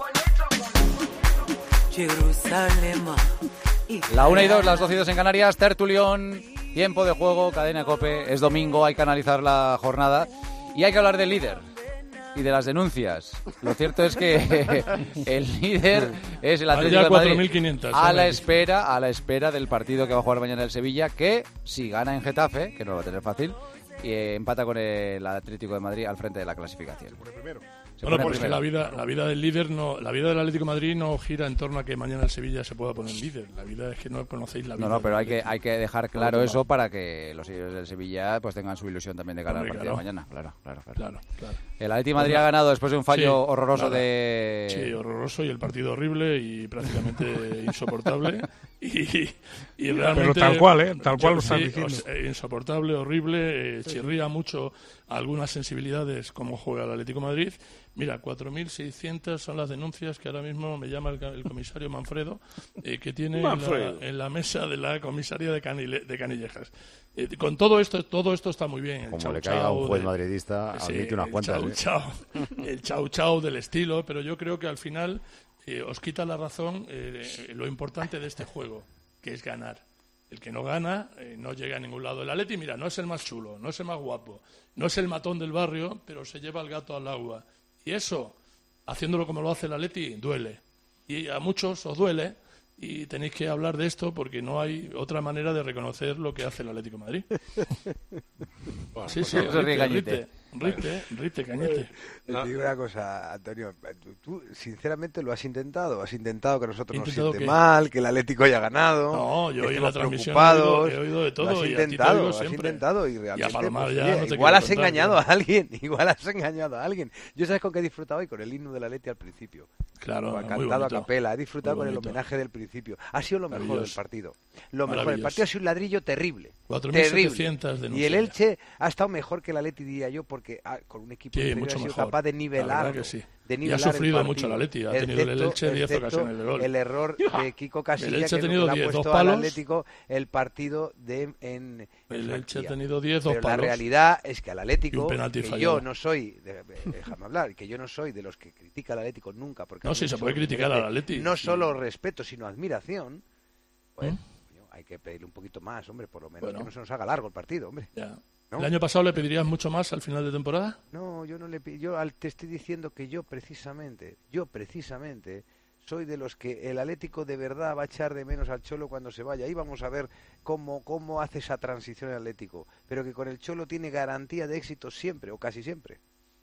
La 1 y 2, las 12 y 2 en Canarias, tertulión, tiempo de juego, cadena COPE. Es domingo, hay que analizar la jornada y hay que hablar del líder y de las denuncias. Lo cierto es que el líder es el Atlético de Madrid. 4.500, a la espera del partido que va a jugar mañana el Sevilla, que si gana en Getafe, que no lo va a tener fácil, y empata con el Atlético de Madrid al frente de la clasificación. Bueno, pues que la vida del líder la vida del Atlético de Madrid no gira en torno a que mañana el Sevilla se pueda poner líder. La vida es que no conocéis la vida. No, pero hay que dejar claro eso para que los seguidores del Sevilla pues tengan su ilusión también de cara al partido de mañana. Claro. El Atlético de Madrid ha ganado después de un fallo horroroso de... Sí, horroroso, y el partido horrible y prácticamente insoportable. Y realmente... Pero tal cual, tal cual lo estás diciendo. Insoportable, horrible, chirría mucho algunas sensibilidades como juega el Atlético de Madrid. Mira, 4.600 son las denuncias que ahora mismo me llama el comisario Manfredo, que tiene en la mesa de la comisaría de Canillejas. Con todo esto está muy bien. Como le caiga a un juez madridista, admite unas cuantas. El chau del estilo, pero yo creo que al final os quita la razón lo importante de este juego, que es ganar. El que no gana no llega a ningún lado. El Atleti, mira, no es el más chulo, no es el más guapo, no es el matón del barrio, pero se lleva el gato al agua. Y eso, haciéndolo como lo hace el Atleti, duele. Y a muchos os duele, y tenéis que hablar de esto porque no hay otra manera de reconocer lo que hace el Atlético de Madrid. Bueno, sí, Rite, Cañete. Te digo una cosa, Antonio, tú sinceramente lo has intentado que nosotros nos siente mal, que el Atlético haya ganado. No, yo hoy en la transmisión he oído de todo. Lo has intentado y realmente igual has engañado a alguien. Yo sabes con qué he disfrutado hoy, con el himno del Atleti al principio. Claro, ha cantado a capela, he disfrutado con el homenaje del principio. Ha sido lo mejor del partido. Lo mejor del partido ha sido un ladrillo terrible. 4.700 denuncias. Y el Elche ha estado mejor que el Atleti, diría yo, porque con un equipo que ha sido capaz de nivelar. Y ha sufrido mucho el Atleti, ha tenido el Elche 10 ocasiones de gol. El error de Kiko Casilla, que le ha puesto al Atlético el partido en el Elche ha tenido 10, 2 pero palos. La realidad es que al Atlético, que yo no soy, déjame hablar, que yo no soy de los que critica al Atlético nunca, porque no, sí se puede criticar al Atleti. No solo respeto, sino admiración. Bueno, hay que pedirle un poquito más, hombre, por lo menos que no se nos haga largo el partido, hombre. Ya. ¿No? ¿El año pasado le pedirías mucho más al final de temporada? No, yo no le te estoy diciendo que yo precisamente soy de los que el Atlético de verdad va a echar de menos al Cholo cuando se vaya. Ahí vamos a ver cómo hace esa transición el Atlético, pero que con el Cholo tiene garantía de éxito siempre o casi siempre.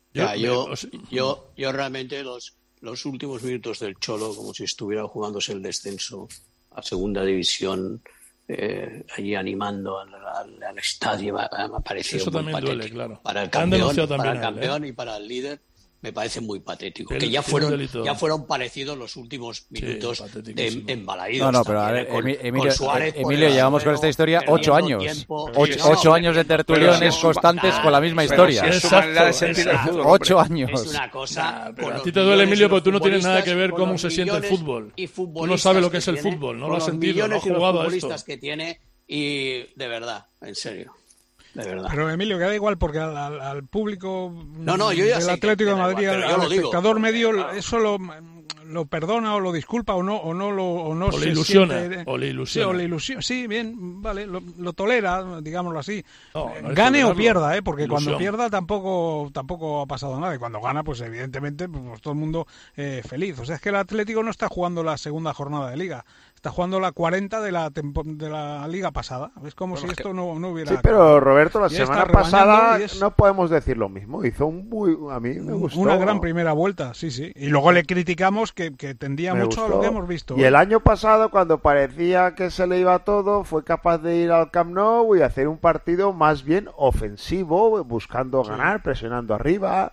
Yo realmente los últimos minutos del Cholo, como si estuviera jugándose el descenso a segunda división, allí animando al estadio, me ha parecido eso muy también patético. Duele, claro. Para el campeón y para el líder me parece muy patético. Que ya fueron parecidos los últimos minutos embalaídos. No, pero a ver, Emilio, llevamos con esta historia 8 años. 8 años de tertuliones constantes con la misma historia. Es su manera de sentir el fútbol. 8 años. Es una cosa... Pero a ti te duele, Emilio, porque tú no tienes nada que ver cómo se siente el fútbol. Tú no sabes lo que es el fútbol, no lo has sentido, no has jugado a esto. Que tiene, y de verdad, en serio. De verdad. Pero Emilio, que da igual porque al público del Atlético de Madrid, al espectador medio, eso lo perdona o lo disculpa o le ilusiona. Sí, bien, vale, lo tolera, digámoslo así. Gane o pierda, porque cuando pierda tampoco ha pasado nada, y cuando gana, pues evidentemente pues todo el mundo feliz. O sea, es que el Atlético no está jugando la segunda jornada de Liga, está jugando la 40 de la Liga pasada. Es como si esto no hubiera... Sí, pero Roberto, la semana pasada no podemos decir lo mismo. Hizo a mí me gustó. Una gran primera vuelta, sí. Y luego le criticamos que tendía mucho a lo que hemos visto. Y el año pasado, cuando parecía que se le iba todo, fue capaz de ir al Camp Nou y hacer un partido más bien ofensivo, buscando ganar, presionando arriba.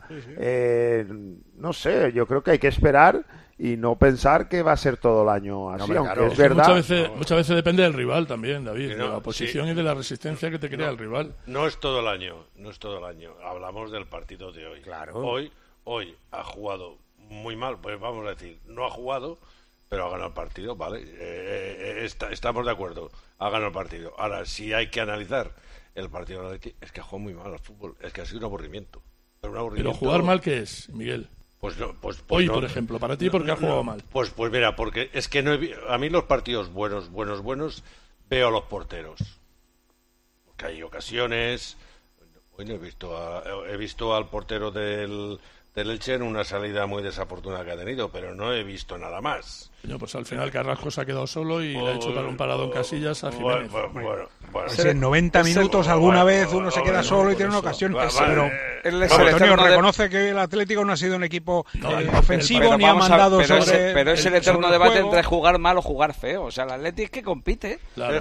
No sé, yo creo que hay que esperar y no pensar que va a ser todo el año así, aunque es verdad. Muchas veces depende del rival también, David, de la oposición y de la resistencia que te crea el rival. No es todo el año. Hablamos del partido de hoy. Claro. Hoy ha jugado muy mal, pues vamos a decir, no ha jugado, pero ha ganado el partido, ¿vale? Estamos de acuerdo, ha ganado el partido. Ahora, si hay que analizar el partido de Atleti, es que ha jugado muy mal al fútbol, es que ha sido un aburrimiento. Pero jugar mal, ¿qué es, Miguel? Hoy, por ejemplo, para ti, ¿por qué ha jugado mal? Pues mira, porque es que a mí los partidos buenos, veo a los porteros. Porque hay ocasiones... Hoy no he visto al portero del Elche en una salida muy desafortunada que ha tenido, pero no he visto nada más. Pues al final Carrasco se ha quedado solo y le ha hecho para un parado en Casillas a Jiménez. Si en 90 minutos alguna vez uno se queda solo y tiene una ocasión. Pero Antonio reconoce que el Atlético no ha sido un equipo ofensivo ni ha mandado sobre. Pero es el eterno debate entre jugar mal o jugar feo. O sea, el Atlético es que compite.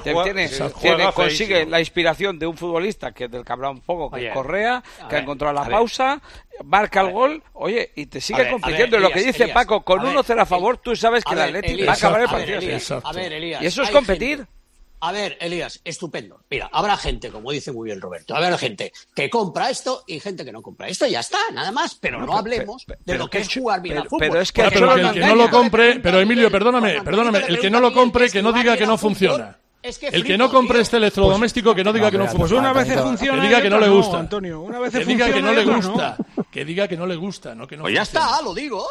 Consigue la inspiración de un futbolista que del que habrá un poco, que Correa, que ha encontrado la pausa, marca el gol, y te sigue compitiendo. Y lo que dice Paco, con 1-0 a favor, tú sabes que el Atlético va a acabar el partido. Elías, y eso es competir. A ver, Elías, estupendo. Mira, habrá gente, como dice muy bien Roberto, habrá gente que compra esto y gente que no compra esto, y ya está, nada más. Pero no hablemos de lo que es jugar bien al fútbol. Pero es que el que no lo compre, pero Emilio, perdóname, el que no lo compre, que no diga que no funciona. El que no compre este electrodoméstico, que no diga que no funciona. Pues una vez funciona, que diga que no le gusta. Antonio, una vez que diga que no le gusta. Que diga que no le gusta, no que no. Pues ya está, lo digo.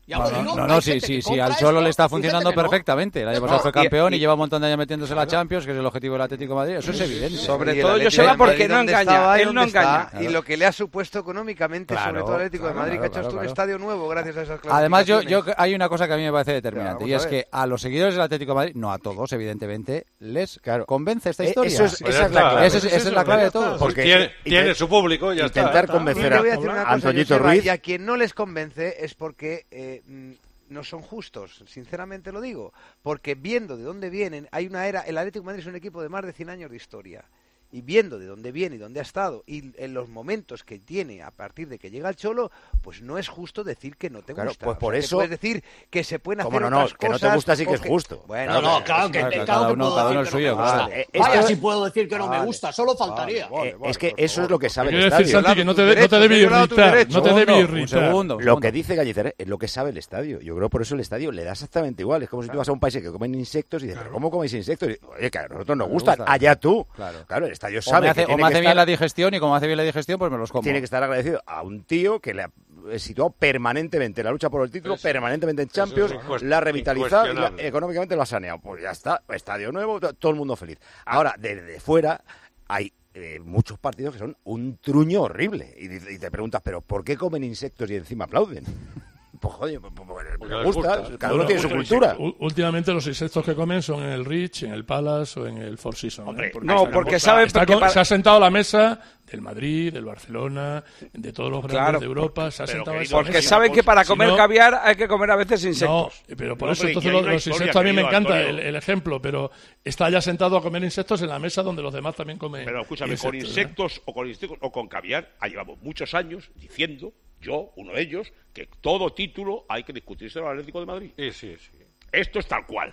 Sí, al Cholo le está funcionando perfectamente. El año pasado fue campeón y lleva un montón de años metiéndose en la Champions, que es el objetivo del Atlético de Madrid. Eso es evidente. Sobre todo yo sé porque no engaña. Él no engaña. Y lo que le ha supuesto económicamente, sobre todo al Atlético de Madrid, que ha hecho un estadio nuevo gracias a esas clasificaciones. Además, hay una cosa que a mí me parece determinante, y es que a los seguidores del Atlético de Madrid, no a todos, evidentemente, les convence esta historia. Esa es la clave de todo. Porque tiene su público y ya está. Intentar convencer a Antoñito Ruiz. Y a quien no les convence es porque no son justos, sinceramente lo digo, porque viendo de dónde vienen, hay una era, el Atlético de Madrid es un equipo de más de 100 años de historia, y viendo de dónde viene y dónde ha estado, y en los momentos que tiene a partir de que llega el Cholo, pues no es justo decir que no te gusta. Pues por eso puedes decir que se pueden hacer otras cosas. Que no te gusta sí que es justo. Bueno, claro que cada uno el suyo. Vaya, si puedo decir que no me gusta, solo faltaría. Es que eso es lo que sabe el estadio. Decir, Santi, que no te debe irritar. No te debe irritar. Lo que dice Gallicer es lo que sabe el estadio. Yo creo por eso el estadio le da exactamente igual. Es como si tú vas a un país que comen insectos y dices, ¿pero cómo coméis insectos? Oye, que a nosotros nos gustan. Allá tú. Claro, el estadio sabe que me hace bien la digestión, y como hace bien la digestión, pues me los como. Tiene que estar agradecido a un tío que le ha situado permanentemente la lucha por el título, permanentemente en Champions, la ha revitalizado y económicamente lo ha saneado. Pues ya está, estadio nuevo, todo el mundo feliz. Ahora, desde fuera hay muchos partidos que son un truño horrible. Y te preguntas, ¿pero por qué comen insectos y encima aplauden? Pues joder, porque les gusta, cada uno tiene su cultura. Últimamente los insectos que comen son en el Rich, en el Palace o en el Four Seasons. Porque saben que se ha sentado a la mesa del Madrid, del Barcelona, de todos los grandes de Europa, se ha sentado a esa porque mesa. Saben que para comer caviar hay que comer a veces insectos. No, pero por eso entonces los insectos a mí me encanta el ejemplo, pero está ya sentado a comer insectos en la mesa donde los demás también comen. Pero escúchame, con insectos o con caviar, llevamos muchos años diciendo, yo, uno de ellos, que todo título hay que discutirse al Atlético de Madrid. Sí. Esto es tal cual.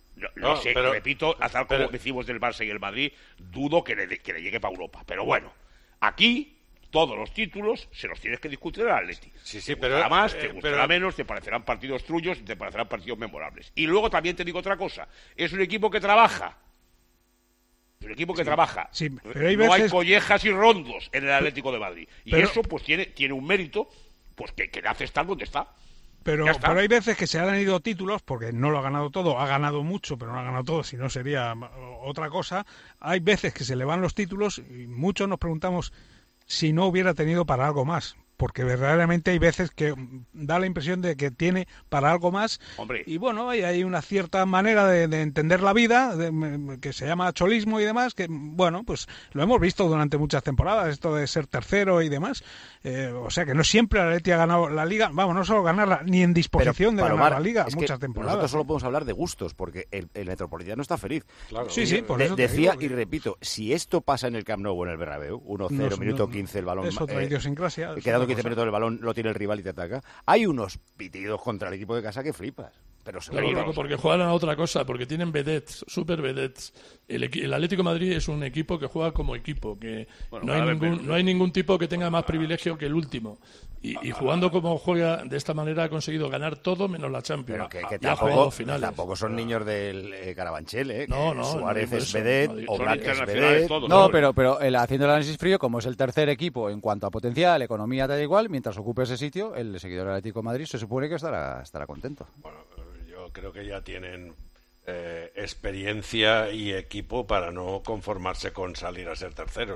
No sé, pero, repito, tal como decimos del Barça y el Madrid, dudo que le llegue para Europa. Pero bueno, aquí todos los títulos se los tienes que discutir al Atlético. Sí, pero gustará más, te gustará menos, te parecerán partidos trullos, te parecerán partidos memorables. Y luego también te digo otra cosa, es un equipo que trabaja. Sí, pero hay veces... No hay collejas y rondos en el Atlético de Madrid. Y eso pues tiene un mérito pues que le hace estar donde está. Pero hay veces que se han ido títulos, porque no lo ha ganado todo, ha ganado mucho, pero no ha ganado todo, si no sería otra cosa. Hay veces que se le van los títulos y muchos nos preguntamos si no hubiera tenido para algo más. Porque verdaderamente hay veces que da la impresión de que tiene para algo más. Hombre. Y bueno, hay una cierta manera de entender la vida, que se llama cholismo y demás, que bueno, pues lo hemos visto durante muchas temporadas, esto de ser tercero y demás. O sea que no siempre el Atleti ha ganado la Liga, vamos, no solo ganarla, ni en disposición de ganar la Liga, muchas temporadas. Nosotros solo podemos hablar de gustos, porque el Metropolitano está feliz. Claro. Sí, por eso decía y repito, si esto pasa en el Camp Nou o en el Bernabéu, 1-0, minuto 15 el balón... Es otra idiosincrasia. Quedando 15 minutos el balón lo tiene el rival y te ataca. Hay unos pitidos contra el equipo de casa que flipas. Pero claro, porque juegan a otra cosa, porque tienen vedettes, super vedettes. El Atlético de Madrid es un equipo que juega como equipo, que no hay ningún tipo que tenga más privilegio que el último. Y jugando como juega, de esta manera ha conseguido ganar todo menos la Champions. Pero que tampoco son niños del Carabanchel, ¿eh? No, Suárez es vedette, Oblak es vedette. No, pero haciendo el análisis frío, como es el tercer equipo en cuanto a potencial, economía, tal y igual, mientras ocupe ese sitio, el seguidor del Atlético de Madrid se supone que estará contento. Bueno, yo creo que ya tienen experiencia y equipo para no conformarse con salir a ser terceros.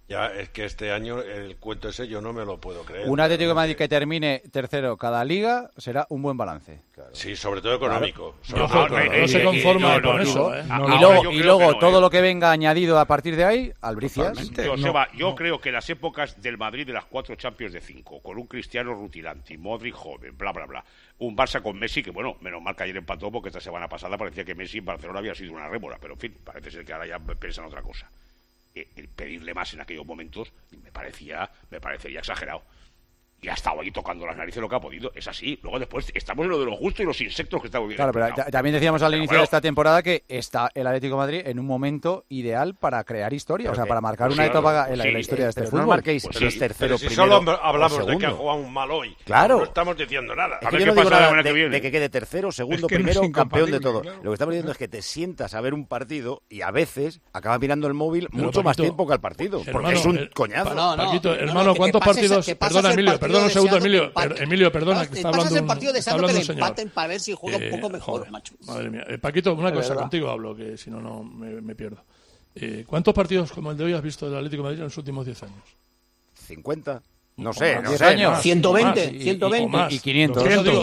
Ya, es que este año el cuento ese yo no me lo puedo creer. Un Atlético de Madrid que termine tercero cada liga será un buen balance. Claro. Sí, sobre todo económico. Claro. No se conforma con eso. Y luego todo lo que venga añadido a partir de ahí, albricias. Yo creo que las épocas del Madrid de las 4 Champions de 5, con un Cristiano rutilante, Modric joven, bla, bla, bla, un Barça con Messi, que bueno, menos mal que ayer empató porque esta semana pasada parecía que Messi en Barcelona había sido una rémora, pero en fin, parece ser que ahora ya piensan otra cosa. El pedirle más en aquellos momentos me parecería exagerado. Y ha estado ahí tocando las narices lo que ha podido. Es así. Luego después estamos en lo de lo justo y los insectos que estamos viendo. Claro, pero también decíamos al inicio de esta temporada que está el Atlético de Madrid en un momento ideal para crear historia, o sea, para marcar una etapa en la historia de este fútbol. No marquéis el tercero si primero. Solo hablamos de que ha jugado un mal hoy. Claro. No estamos diciendo nada. Es que yo no digo nada de que quede tercero, segundo, primero, campeón de todo. Claro. Lo que estamos diciendo es que te sientas a ver un partido y a veces acabas mirando el móvil mucho más tiempo que al partido. Porque es un coñazo. Paquito, hermano, ¿cuántos partidos? Perdona, un segundo, Emilio, perdona, que está hablando el partido deseando que le empaten para ver si juega un poco mejor, joder, macho. Madre mía. Paquito, una cosa, contigo hablo, que si no me pierdo. ¿Cuántos partidos como el de hoy has visto del Atlético de Madrid en los últimos 10 años? 50. No sé, 10 años. 120 y 500.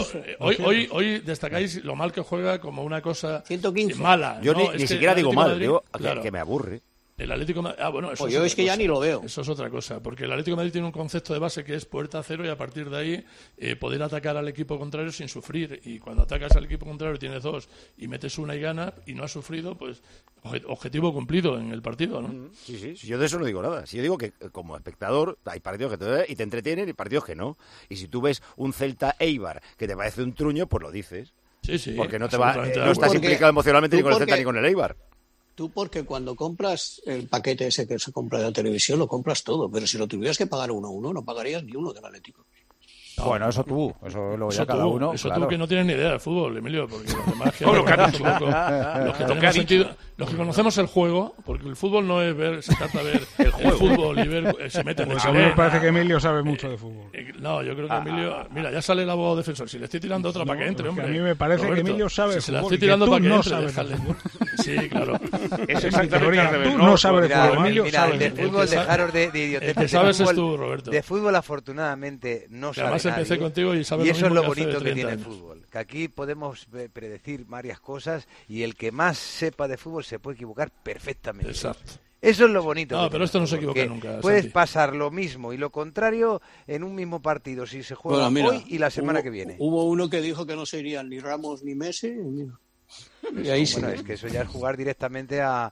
Hoy destacáis lo mal que juega como una cosa 115. Mala. Yo ni siquiera digo mal, digo que me aburre. El Atlético de Madrid... bueno, eso yo es que ya ni lo veo. Eso es otra cosa, porque el Atlético de Madrid tiene un concepto de base que es puerta a cero y a partir de ahí poder atacar al equipo contrario sin sufrir. Y cuando atacas al equipo contrario tienes 2 y metes una y ganas y no has sufrido, pues objetivo cumplido en el partido, ¿no? Sí, yo de eso no digo nada. Sí, yo digo que como espectador hay partidos que te entretienen y partidos que no. Y si tú ves un Celta Eibar que te parece un truño, pues lo dices. Sí. Porque no estás implicado emocionalmente ni con el Celta ni con el Eibar. Tú porque cuando compras el paquete ese que se compra de la televisión lo compras todo, pero si lo tuvieras que pagar 1 a 1 no pagarías ni uno del Atlético. Bueno, eso lo ya cada uno. Eso claro. tú que no tienes ni idea de fútbol, Emilio, porque los demás los que conocemos el juego, porque el fútbol no es se trata de ver el fútbol y ver se mete en el a mí me parece que Emilio sabe mucho de fútbol. No, yo creo que Emilio, mira, ya sale el abogado defensor. Si le estoy tirando otra para que entre, hombre. A mí me parece que Emilio sabe de fútbol. Si la estoy tirando para que no entre, déjale. Sí, claro. Es exactamente al revés. Tú no sabes de fútbol, Emilio sabe de fútbol, dejaros de idioteces. El que sabes es tú, Roberto. De fútbol, afortunadamente, no sabe nadie. Además empecé contigo y Y eso es lo bonito que tiene el fútbol, que aquí podemos predecir varias cosas y el que más sepa de fútbol se puede equivocar perfectamente. Exacto. Eso es lo bonito. No, pero esto no se equivoca nunca. Puedes pasar lo mismo y lo contrario en un mismo partido si se juega hoy y la semana que viene. Hubo uno que dijo que no se irían ni Ramos ni Messi. Y ahí sí. Es que eso ya es jugar directamente a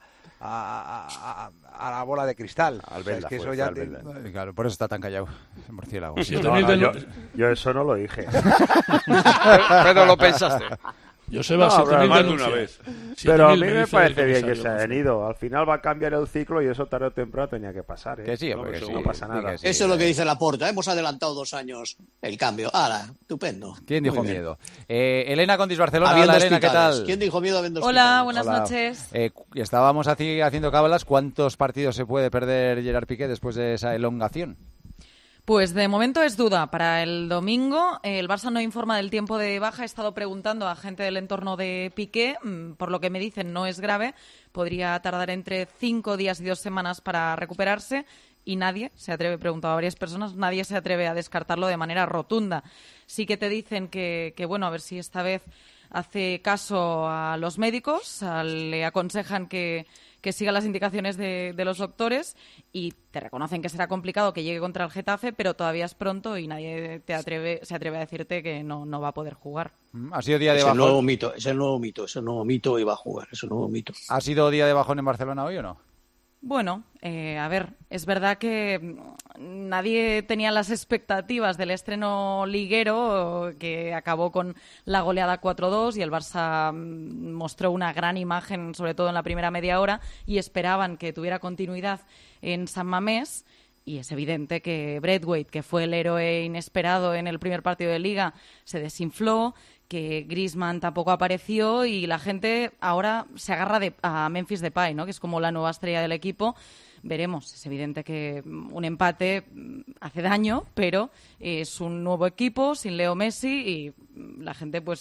la bola de cristal. Es que eso ya claro, por eso está tan callado. Murciélago. Yo eso no lo dije. Pero lo pensaste. Joseba, más de una vez. Pero a mí me parece bien que se hayan ido. Al final va a cambiar el ciclo y eso tarde o temprano tenía que pasar. Que sí, no pasa nada. Eso es lo que dice Laporta. Hemos adelantado 2 años el cambio. ¡Hala! Estupendo. ¿Quién dijo miedo? Elena Condis Barcelona. Hola, Elena, ¿qué tal? ¿Quién dijo miedo habiendo Hola, buenas noches. Estábamos haciendo cábalas. ¿Cuántos partidos se puede perder Gerard Piqué después de esa elongación? Pues de momento es duda. Para el domingo el Barça no informa del tiempo de baja. He estado preguntando a gente del entorno de Piqué. Por lo que me dicen no es grave. Podría tardar entre 5 días y 2 semanas para recuperarse. Y nadie se atreve, he preguntado a varias personas, nadie se atreve a descartarlo de manera rotunda. Sí que te dicen que bueno, a ver si esta vez hace caso a los médicos, le aconsejan que siga las indicaciones de los doctores y te reconocen que será complicado que llegue contra el Getafe, pero todavía es pronto y nadie se atreve a decirte que no va a poder jugar. ¿Ha sido día de bajón? Es el nuevo mito y va a jugar, es el nuevo mito. ¿Ha sido día de bajón en Barcelona hoy o no? Bueno, a ver, es verdad que nadie tenía las expectativas del estreno liguero que acabó con la goleada 4-2 y el Barça mostró una gran imagen, sobre todo en la primera media hora, y esperaban que tuviera continuidad en San Mamés. Y es evidente que Braithwaite, que fue el héroe inesperado en el primer partido de Liga, se desinfló, que Griezmann tampoco apareció y la gente ahora se agarra a Memphis Depay, ¿no? Que es como la nueva estrella del equipo. Veremos, es evidente que un empate hace daño, pero es un nuevo equipo sin Leo Messi y la gente pues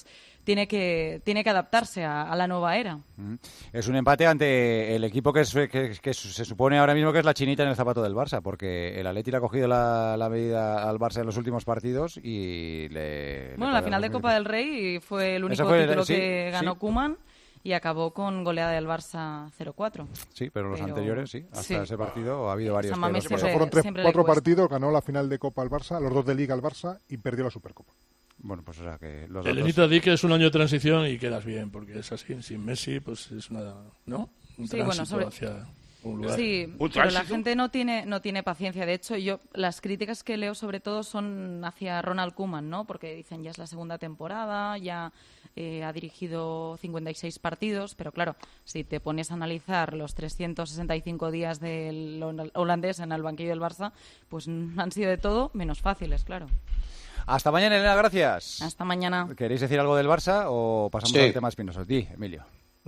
tiene que adaptarse a la nueva era. Es un empate ante el equipo que se supone ahora mismo que es la chinita en el zapato del Barça, porque el Atleti le ha cogido la medida al Barça en los últimos partidos y la final de Copa del Rey fue el único título que ganó Koeman y acabó con goleada del Barça 0-4. Sí, pero los anteriores, sí. Hasta ese partido ha habido varios. Fueron 4 partidos, ganó la final de Copa al Barça, los 2 de Liga al Barça y perdió la Supercopa. Bueno, pues o sea que Elenita, di que es un año de transición y quedas bien, porque es así, sin Messi, pues es una, ¿no? Un tránsito hacia un lugar. Sí, pero la gente no tiene paciencia. De hecho, yo las críticas que leo sobre todo son hacia Ronald Koeman, ¿no? Porque dicen ya es la segunda temporada, ya ha dirigido 56 partidos, pero claro, si te pones a analizar los 365 días del holandés en el banquillo del Barça, pues han sido de todo menos fáciles, claro. Hasta mañana, Elena, gracias. Hasta mañana. ¿Queréis decir algo del Barça o pasamos al tema espinoso? Di, Emilio.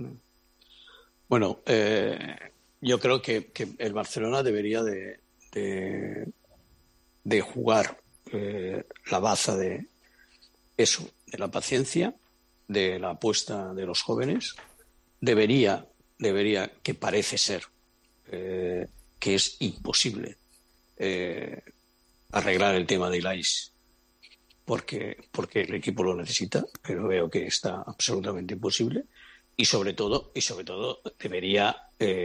Bueno, yo creo que el Barcelona debería de jugar la baza de eso, de la paciencia, de la apuesta de los jóvenes. Debería, que parece ser, que es imposible arreglar el tema de Ilais porque el equipo lo necesita, pero veo que está absolutamente imposible. Y sobre todo debería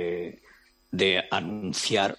de anunciar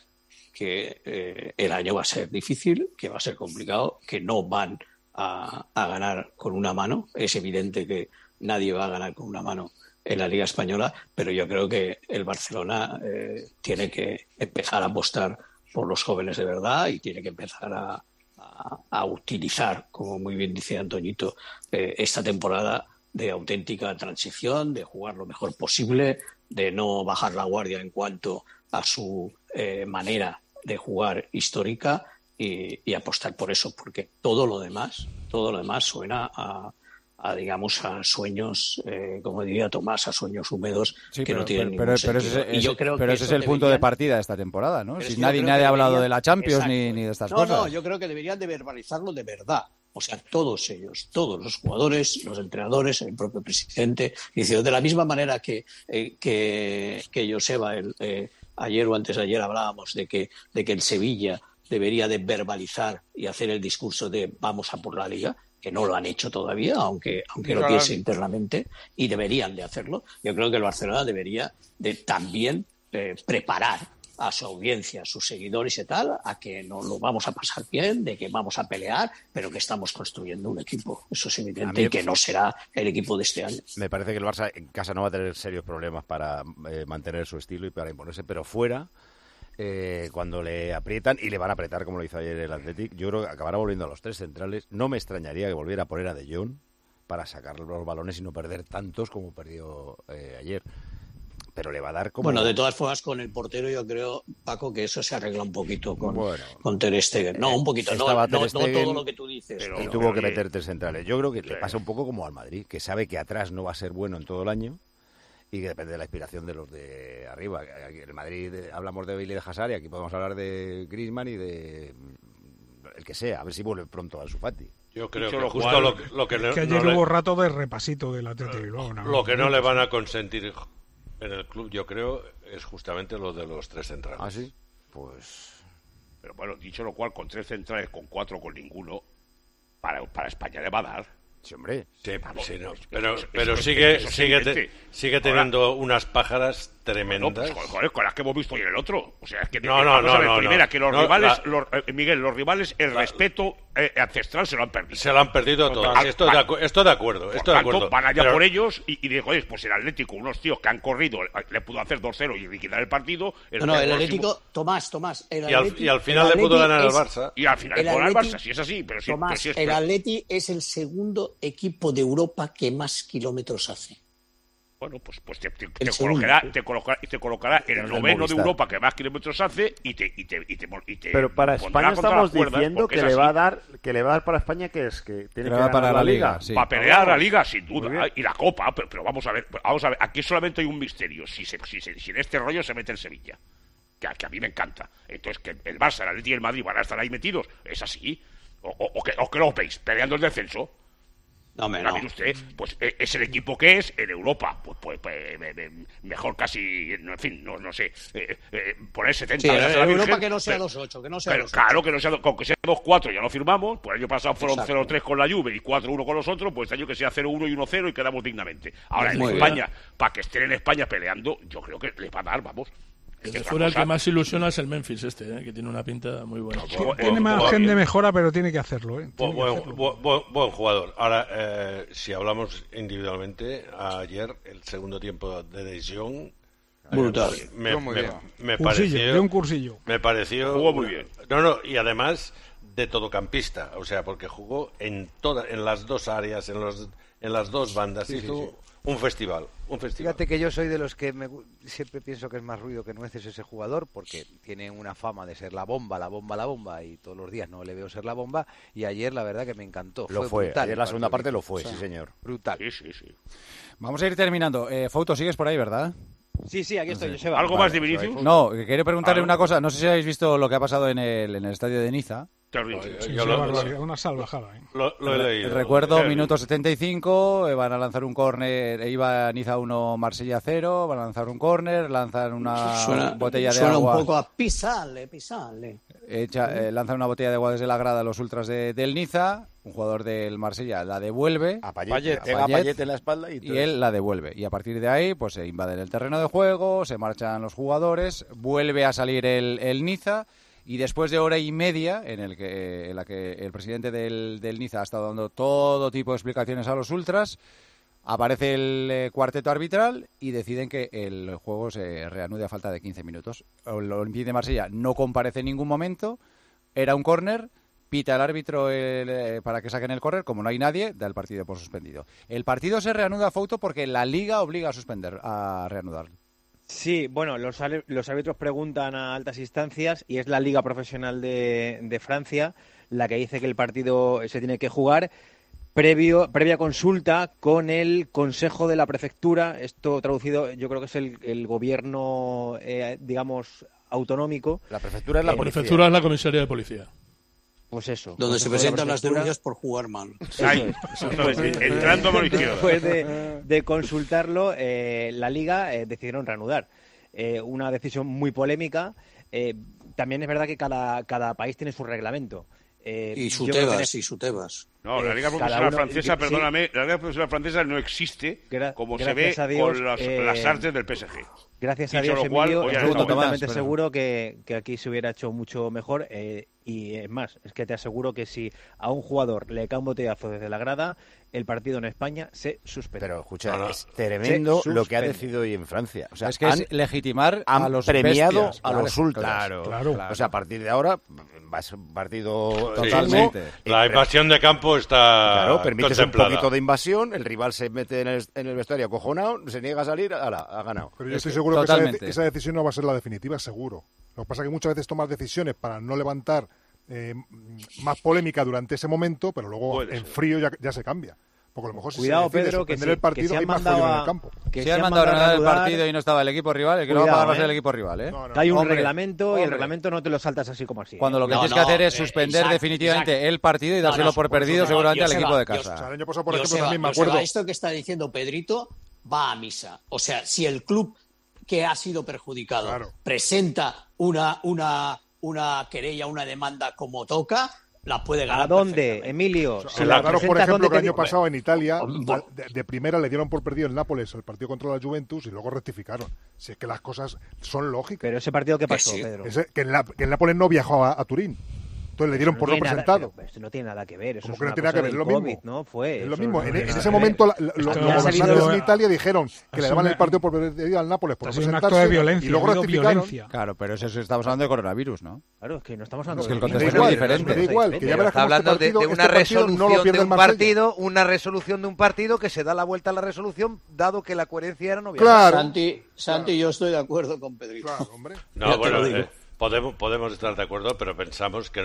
que el año va a ser difícil, que va a ser complicado, que no van a ganar con una mano. Es evidente que nadie va a ganar con una mano en la Liga Española, pero yo creo que el Barcelona tiene que empezar a apostar por los jóvenes de verdad y tiene que empezar a utilizar, como muy bien dice Antoñito, esta temporada de auténtica transición, de jugar lo mejor posible, de no bajar la guardia en cuanto a su manera de jugar histórica y apostar por eso, porque todo lo demás suena a digamos, a sueños, como diría Tomás, a sueños húmedos que no tienen ningún sentido. Pero ese es el punto de partida de esta temporada, ¿no? Si nadie ha hablado de la Champions ni de estas cosas. No, yo creo que deberían de verbalizarlo de verdad. O sea, todos ellos, todos los jugadores, los entrenadores, el propio presidente, de la misma manera que Joseba, ayer o antes de ayer hablábamos de que el Sevilla debería de verbalizar y hacer el discurso de vamos a por la Liga, que no lo han hecho todavía, aunque lo piense internamente, y deberían de hacerlo. Yo creo que el Barcelona debería de también preparar a su audiencia, a sus seguidores y tal, a que nos lo vamos a pasar bien, de que vamos a pelear, pero que estamos construyendo un equipo. Eso es evidente y que no será el equipo de este año. Me parece que el Barça en casa no va a tener serios problemas para mantener su estilo y para imponerse, pero fuera, cuando le aprietan, y le van a apretar como lo hizo ayer el Athletic, yo creo que acabará volviendo a los tres centrales. No me extrañaría que volviera a poner a De Jong para sacar los balones y no perder tantos como perdió ayer. Pero le va a dar como... Bueno, de todas formas, con el portero yo creo, Paco, que eso se arregla un poquito con Ter Stegen. No, un poquito, no todo lo que tú dices. Pero tuvo que meter tres centrales. Yo creo que le pasa un poco como al Madrid, que sabe que atrás no va a ser bueno en todo el año y que depende de la inspiración de los de arriba. Aquí en el Madrid hablamos de Bale y de Hazard y aquí podemos hablar de Griezmann y de el que sea, a ver si vuelve pronto a Ansu Fati. Yo creo que justo lo que ayer hubo rato de repasito del Atlético Bilbao. Lo que no le van a consentir en el club, yo creo, es justamente lo de los tres centrales. ¿Ah, sí? Pues... Pero bueno, dicho lo cual, con tres centrales, con cuatro, con ninguno, para España le va a dar. Sí, hombre. Sí, no. Pero sigue teniendo unas pájaras tremendas. No, pues, joder, con las que hemos visto hoy en el otro. O sea, es que no. Primera, que los rivales, Miguel, los rivales, el respeto ancestral se lo han perdido. Se lo han perdido todos. Esto de acuerdo. Van allá por ellos y digo, joder, pues el Atlético, unos tíos que han corrido, le pudo hacer 2-0 y liquidar el partido. El Atlético, Tomás. Y al final le pudo ganar al Barça. Y al final le pudo ganar al Barça, si es así. Pero Tomás, el Atleti es el segundo equipo de Europa que más kilómetros hace. Bueno, pues te colocará en el noveno de Europa que más kilómetros hace y te pero para España estamos diciendo que le va a dar para España que tiene que ganar para la Liga, sí. Va a pelear la Liga sin duda y la Copa, pero vamos a ver, aquí solamente hay un misterio, si en este rollo se mete el Sevilla, que a mí me encanta. Entonces que el Barça, el Atleti y el Madrid van a estar ahí metidos, es así, o que lo veis peleando el descenso. No, mire usted, pues es el equipo que es en Europa. Pues mejor casi, en fin, no sé, poner 70. Sí, en Europa que no sea 2-8, que no sea 2-8. Claro, que no sea, con que sea 2-4 ya lo firmamos. Pues el año pasado fueron 0-3 con la Juve y 4-1 con los otros. Pues este año que sea 0-1 y 1-0 y quedamos dignamente. Ahora, en España, para que estén en España peleando, yo creo que les va a dar, vamos. Desde fuera el que más ilusiona es el Memphis que tiene una pinta muy buena. Tiene margen de mejora, pero tiene que hacerlo. Buen jugador. Ahora, si hablamos individualmente, ayer el segundo tiempo de De Jong brutal. Me pareció un cursillo. Me pareció jugó muy bien. Y además de todocampista, o sea, porque jugó en las dos áreas, en las dos bandas. Hizo un festival. Fíjate que yo soy de los que siempre pienso que es más ruido que nueces ese jugador, porque tiene una fama de ser la bomba, y todos los días no le veo ser la bomba, y ayer la verdad que me encantó. Lo fue, brutal, ayer la segunda parte lo fue, sí señor. Brutal. Sí. Vamos a ir terminando. Fouto, sigues por ahí, ¿verdad? Sí, aquí estoy, Joseba. ¿Algo más de Vinicius? No, quiero preguntarle una cosa. No sé si habéis visto lo que ha pasado en el estadio de Niza. Una salvajada. Lo he leído. Recuerdo, minuto 75, van a lanzar un córner, iba Niza 1, Marsella 0, van a lanzar un córner, lanzan una botella de agua. Suena un poco a pisarle. Lanzan una botella de agua desde la grada los ultras del Niza, un jugador del Marsella la devuelve, a Payet en la espalda y él la devuelve. Y a partir de ahí pues se invaden el terreno de juego, se marchan los jugadores, vuelve a salir el Niza. Y después de hora y media, en la que el presidente del Niza ha estado dando todo tipo de explicaciones a los ultras, aparece el cuarteto arbitral y deciden que el juego se reanude a falta de 15 minutos. El Olympique de Marsella no comparece en ningún momento, era un córner, pita el árbitro para que saquen el córner, como no hay nadie, da el partido por suspendido. El partido se reanuda a Fouto porque la Liga obliga a reanudar. Sí, bueno, los árbitros preguntan a altas instancias y es la Liga Profesional de Francia la que dice que el partido se tiene que jugar previa consulta con el Consejo de la Prefectura. Esto traducido, yo creo que es el gobierno, digamos, autonómico. La prefectura es la policía. Prefectura es la comisaría de policía. Pues eso. Donde se presentan las denuncias por jugar mal. Entrando a mano izquierda. Después de consultarlo, la Liga decidieron reanudar. Una decisión muy polémica. También es verdad que cada país tiene su reglamento. Y su Tebas. No, la Liga Profesional Francesa, perdóname, la Liga Profesional Francesa no existe como se ve con las artes del PSG. Gracias a Dios, Emilio, estoy completamente seguro que aquí se hubiera hecho mucho mejor. Y es más, es que te aseguro que si a un jugador le cae un botellazo desde la grada, el partido en España se suspende. Pero escucha, es tremendo lo que ha decidido hoy en Francia. O sea, es que es legitimar a los premiado bestias, a los ultras. Claro. O sea, a partir de ahora va a ser un partido totalmente. La invasión de campo está claro, permites contemplada. Un poquito de invasión, el rival se mete en el vestuario acojonado, se niega a salir, ha ganado. Pero yo estoy seguro que esa decisión no va a ser la definitiva, seguro. Lo que pasa es que muchas veces tomas decisiones para no levantar más polémica durante ese momento, pero luego en frío ya se cambia. Porque a lo mejor cuidado, si se Pedro, que el partido, se hay más follón en el campo. Si han mandado a ganar el partido y no estaba el equipo rival, el que lo va a pagar va a ser el equipo rival, ¿eh? Hay un reglamento y el reglamento no te lo saltas así como así. Cuando lo que tienes que hacer es suspender definitivamente el partido y dárselo por perdido seguramente al equipo de casa. O sea, el año pasado, por ejemplo, también me acuerdo. Esto que está diciendo Pedrito va a misa. O sea, si el club que ha sido perjudicado presenta una querella, una demanda como toca, la puede ganar. ¿A dónde, Emilio? Si la claro, por ejemplo, que el año pasado en Italia, de primera le dieron por perdido el Nápoles el partido contra la Juventus y luego rectificaron. Si es que las cosas son lógicas. Pero ese partido, ¿qué pasó, Pedro? Que el Nápoles no viajó a Turín. Entonces le dieron por no presentado. Esto no tiene nada que ver. Eso como es que no tiene nada que ver, es lo mismo. COVID, ¿no? Fue, es lo mismo. En ese momento los gobernantes en Italia dijeron que le daban el partido por perdido al Nápoles por no presentarse. Un acto de violencia, y luego rectificaron. Claro, pero eso estamos hablando de coronavirus, ¿no? Claro, es que no estamos hablando de coronavirus. Es que el contexto es diferente. Da igual, que ya verás está hablando de una resolución de un partido que se da la vuelta a la resolución dado que la coherencia era no viable. Claro. Santi, yo estoy de acuerdo con Pedrito. Claro, hombre. No, bueno, podemos estar de acuerdo, pero pensamos que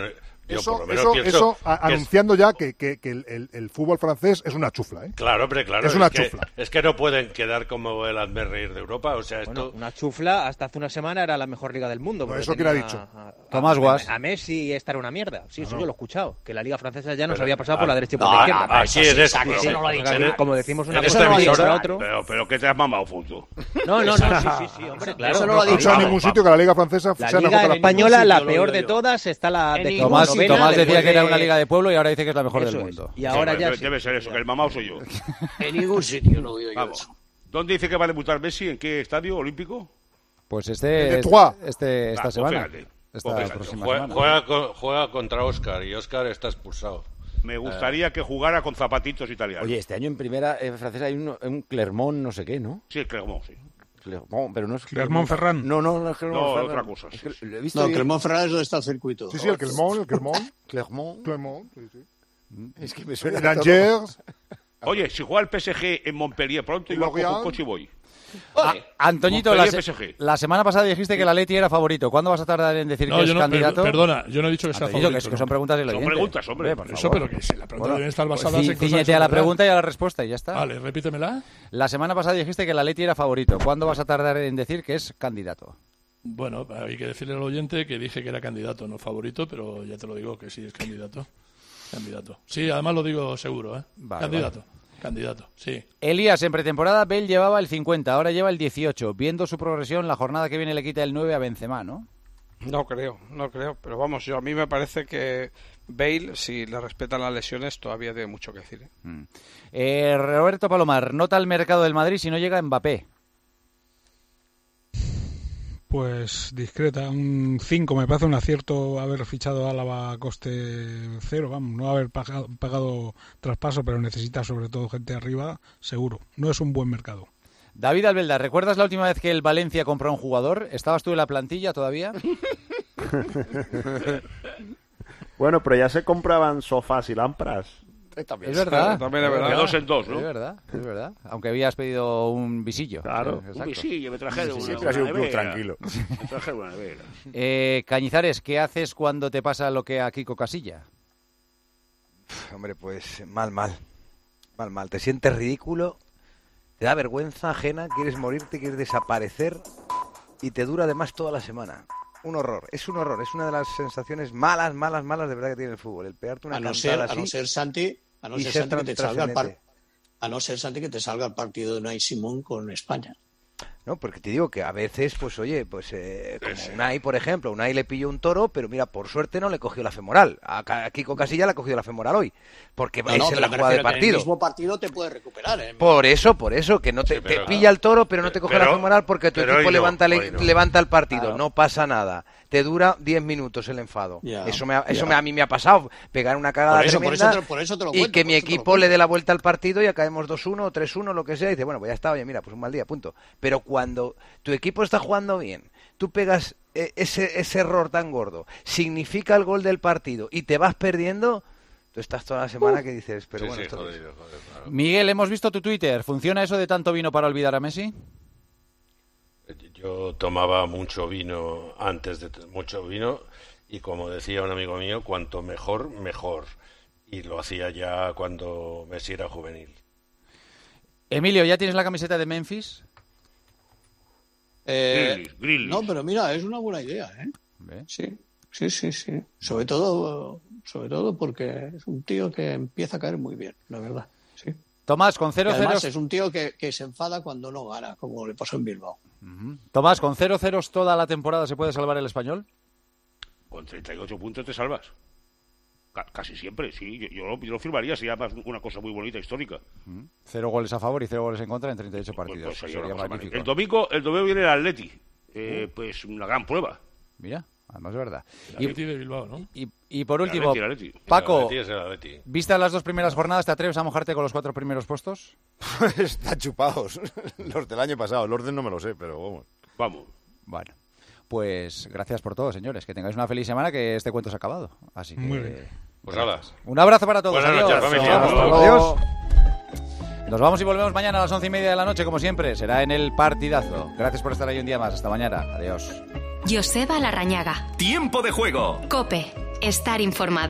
Eso anunciando ya que el fútbol francés es una chufla, ¿eh? Claro, hombre, claro. Es una chufla. Es que no pueden quedar como el hazmerreír de Europa, o sea, esto... Una chufla, hasta hace una semana era la mejor liga del mundo. Bueno, ¿eso quién ha dicho? Tomás Guas. A Messi esta era una mierda. Sí, eso yo lo he escuchado. Que la liga francesa ya nos había pasado por la derecha y por la izquierda. Aquí eres... Como decimos una cosa, no lo ha dicho otro. Pero ¿qué te has mamado, Fulto? No, sí, hombre, claro. Eso no lo ha dicho en ningún sitio que la liga francesa sea mejor que la española, la peor de todas, está la Tomás decía que era una liga de pueblo y ahora dice que es la mejor del mundo. Y ahora ya debe ser eso, que el mamao soy yo. En ningún sitio lo digo yo. Vamos. ¿Dónde dice que va a debutar Messi? ¿En qué estadio olímpico? Pues esta semana. Esta próxima semana. Juega contra Óscar y Óscar está expulsado. Me gustaría que jugara con zapatitos italianos. Oye, este año en primera francesa hay un Clermont no sé qué, ¿no? Sí, el Clermont, sí. Clermont, pero no es Clermont-Ferrand. No es Clermont-Ferrand. No, otra cosa. Sí. No, Clermont-Ferrand es donde está el circuito. Sí, el Clermont. Clermont, sí. Es que me suena Angers. Oye, si juega el PSG en Montpellier pronto, igual cojo un coche y voy. Antoñito, la semana pasada dijiste que el Atleti era favorito. ¿Cuándo vas a tardar en decir que es candidato? Perdona, yo no he dicho que sea favorito. Que son preguntas del oyente. Son preguntas, hombre. Por eso, pero que la pregunta deben estar basadas en cosas. Cíñete a la pregunta y a la respuesta y ya está. Vale, repítemela. La semana pasada dijiste que el Atleti era favorito. ¿Cuándo vas a tardar en decir que es candidato? Bueno, hay que decirle al oyente que dije que era candidato, no favorito, pero ya te lo digo que sí es candidato. Sí, además lo digo seguro, ¿eh? Candidato, sí. Elías, en pretemporada, Bale llevaba el 50, ahora lleva el 18. Viendo su progresión, la jornada que viene le quita el 9 a Benzema, ¿no? No creo. Pero vamos, a mí me parece que Bale, si le respetan las lesiones, todavía tiene mucho que decir. Roberto Palomar, nota el mercado del Madrid si no llega Mbappé. Pues discreta, un 5. Me parece un acierto haber fichado a Álava a coste cero, vamos, no haber pagado traspaso, pero necesita sobre todo gente arriba, seguro. No es un buen mercado. David Albelda, ¿recuerdas la última vez que el Valencia compró a un jugador? ¿Estabas tú en la plantilla todavía? Bueno, pero ya se compraban sofás y lámparas. También. Es verdad. También es verdad. De 2 en 2, ¿no? Es verdad. Aunque habías pedido un visillo. Claro. Un visillo, me trajeron siempre ha sido un club tranquilo. Me trajeron una nevera. Cañizares, ¿qué haces cuando te pasa lo que a Kiko Casilla? Hombre, pues mal. Te sientes ridículo, te da vergüenza ajena, quieres morirte, quieres desaparecer y te dura además toda la semana. Es un horror, es una de las sensaciones malas de verdad que tiene el fútbol. El pegarte una cantada así. A no ser Santi que te salga el partido de Unai Simón con España. No, porque te digo que a veces, pues oye, como Unai, por ejemplo, Unai le pilló un toro, pero mira, por suerte no le cogió la femoral. A Kiko Casilla le ha cogido la femoral hoy, porque es en la jugada de partido. En el mismo partido te puedes recuperar. Por eso, que no te pilla el toro, pero no te coge la femoral porque tu equipo levanta el partido. Claro. No pasa nada. Te dura 10 minutos el enfado. Eso a mí me ha pasado. Pegar una cagada tremenda por eso te lo y cuento, que mi equipo le dé la vuelta al partido y acabemos 2-1 o 3-1, lo que sea, y dice, bueno, pues ya está, oye, mira, pues un mal día, punto. Pero cuando tu equipo está jugando bien, tú pegas ese error tan gordo, significa el gol del partido y te vas perdiendo, tú estás toda la semana que dices, pero bueno, esto joder, claro. Miguel, hemos visto tu Twitter. ¿Funciona eso de tanto vino para olvidar a Messi? Yo tomaba mucho vino y como decía un amigo mío, cuanto mejor, mejor. Y lo hacía ya cuando Messi era juvenil. Emilio, ¿ya tienes la camiseta de Memphis? Grilis. No, pero mira, es una buena idea, ¿eh? Sí. Sobre todo porque es un tío que empieza a caer muy bien, la verdad. Sí. Tomás, con 0-0... Además, es un tío que se enfada cuando no gana, como le pasó en Bilbao. Tomás, ¿con 0-0 toda la temporada se puede salvar el Español? Con 38 puntos te salvas. Casi siempre, sí. Yo lo firmaría, sería una cosa muy bonita, histórica. 0 goles a favor y 0 goles en contra en 38 partidos. Pues sería magnífico. El domingo viene el Atleti. Pues una gran prueba. Mira, además es verdad. El Atleti de Bilbao, ¿no? Y por último, el Atleti. Paco, el Atleti. ¿vistas las 2 primeras jornadas, te atreves a mojarte con los 4 primeros puestos? Están chupados. Los del año pasado. El orden no me lo sé, pero vamos. Bueno. Pues gracias por todo, señores. Que tengáis una feliz semana, que este cuento se ha acabado. Así que... Muy bien. Pues nada. Un abrazo para todos. Buenas noches, familia. Adiós. Nos vamos y volvemos mañana a las 11:30 de la noche, como siempre. Será en el partidazo. Gracias por estar ahí un día más. Hasta mañana. Adiós. Joseba Larrañaga. Tiempo de juego. COPE. estar informado.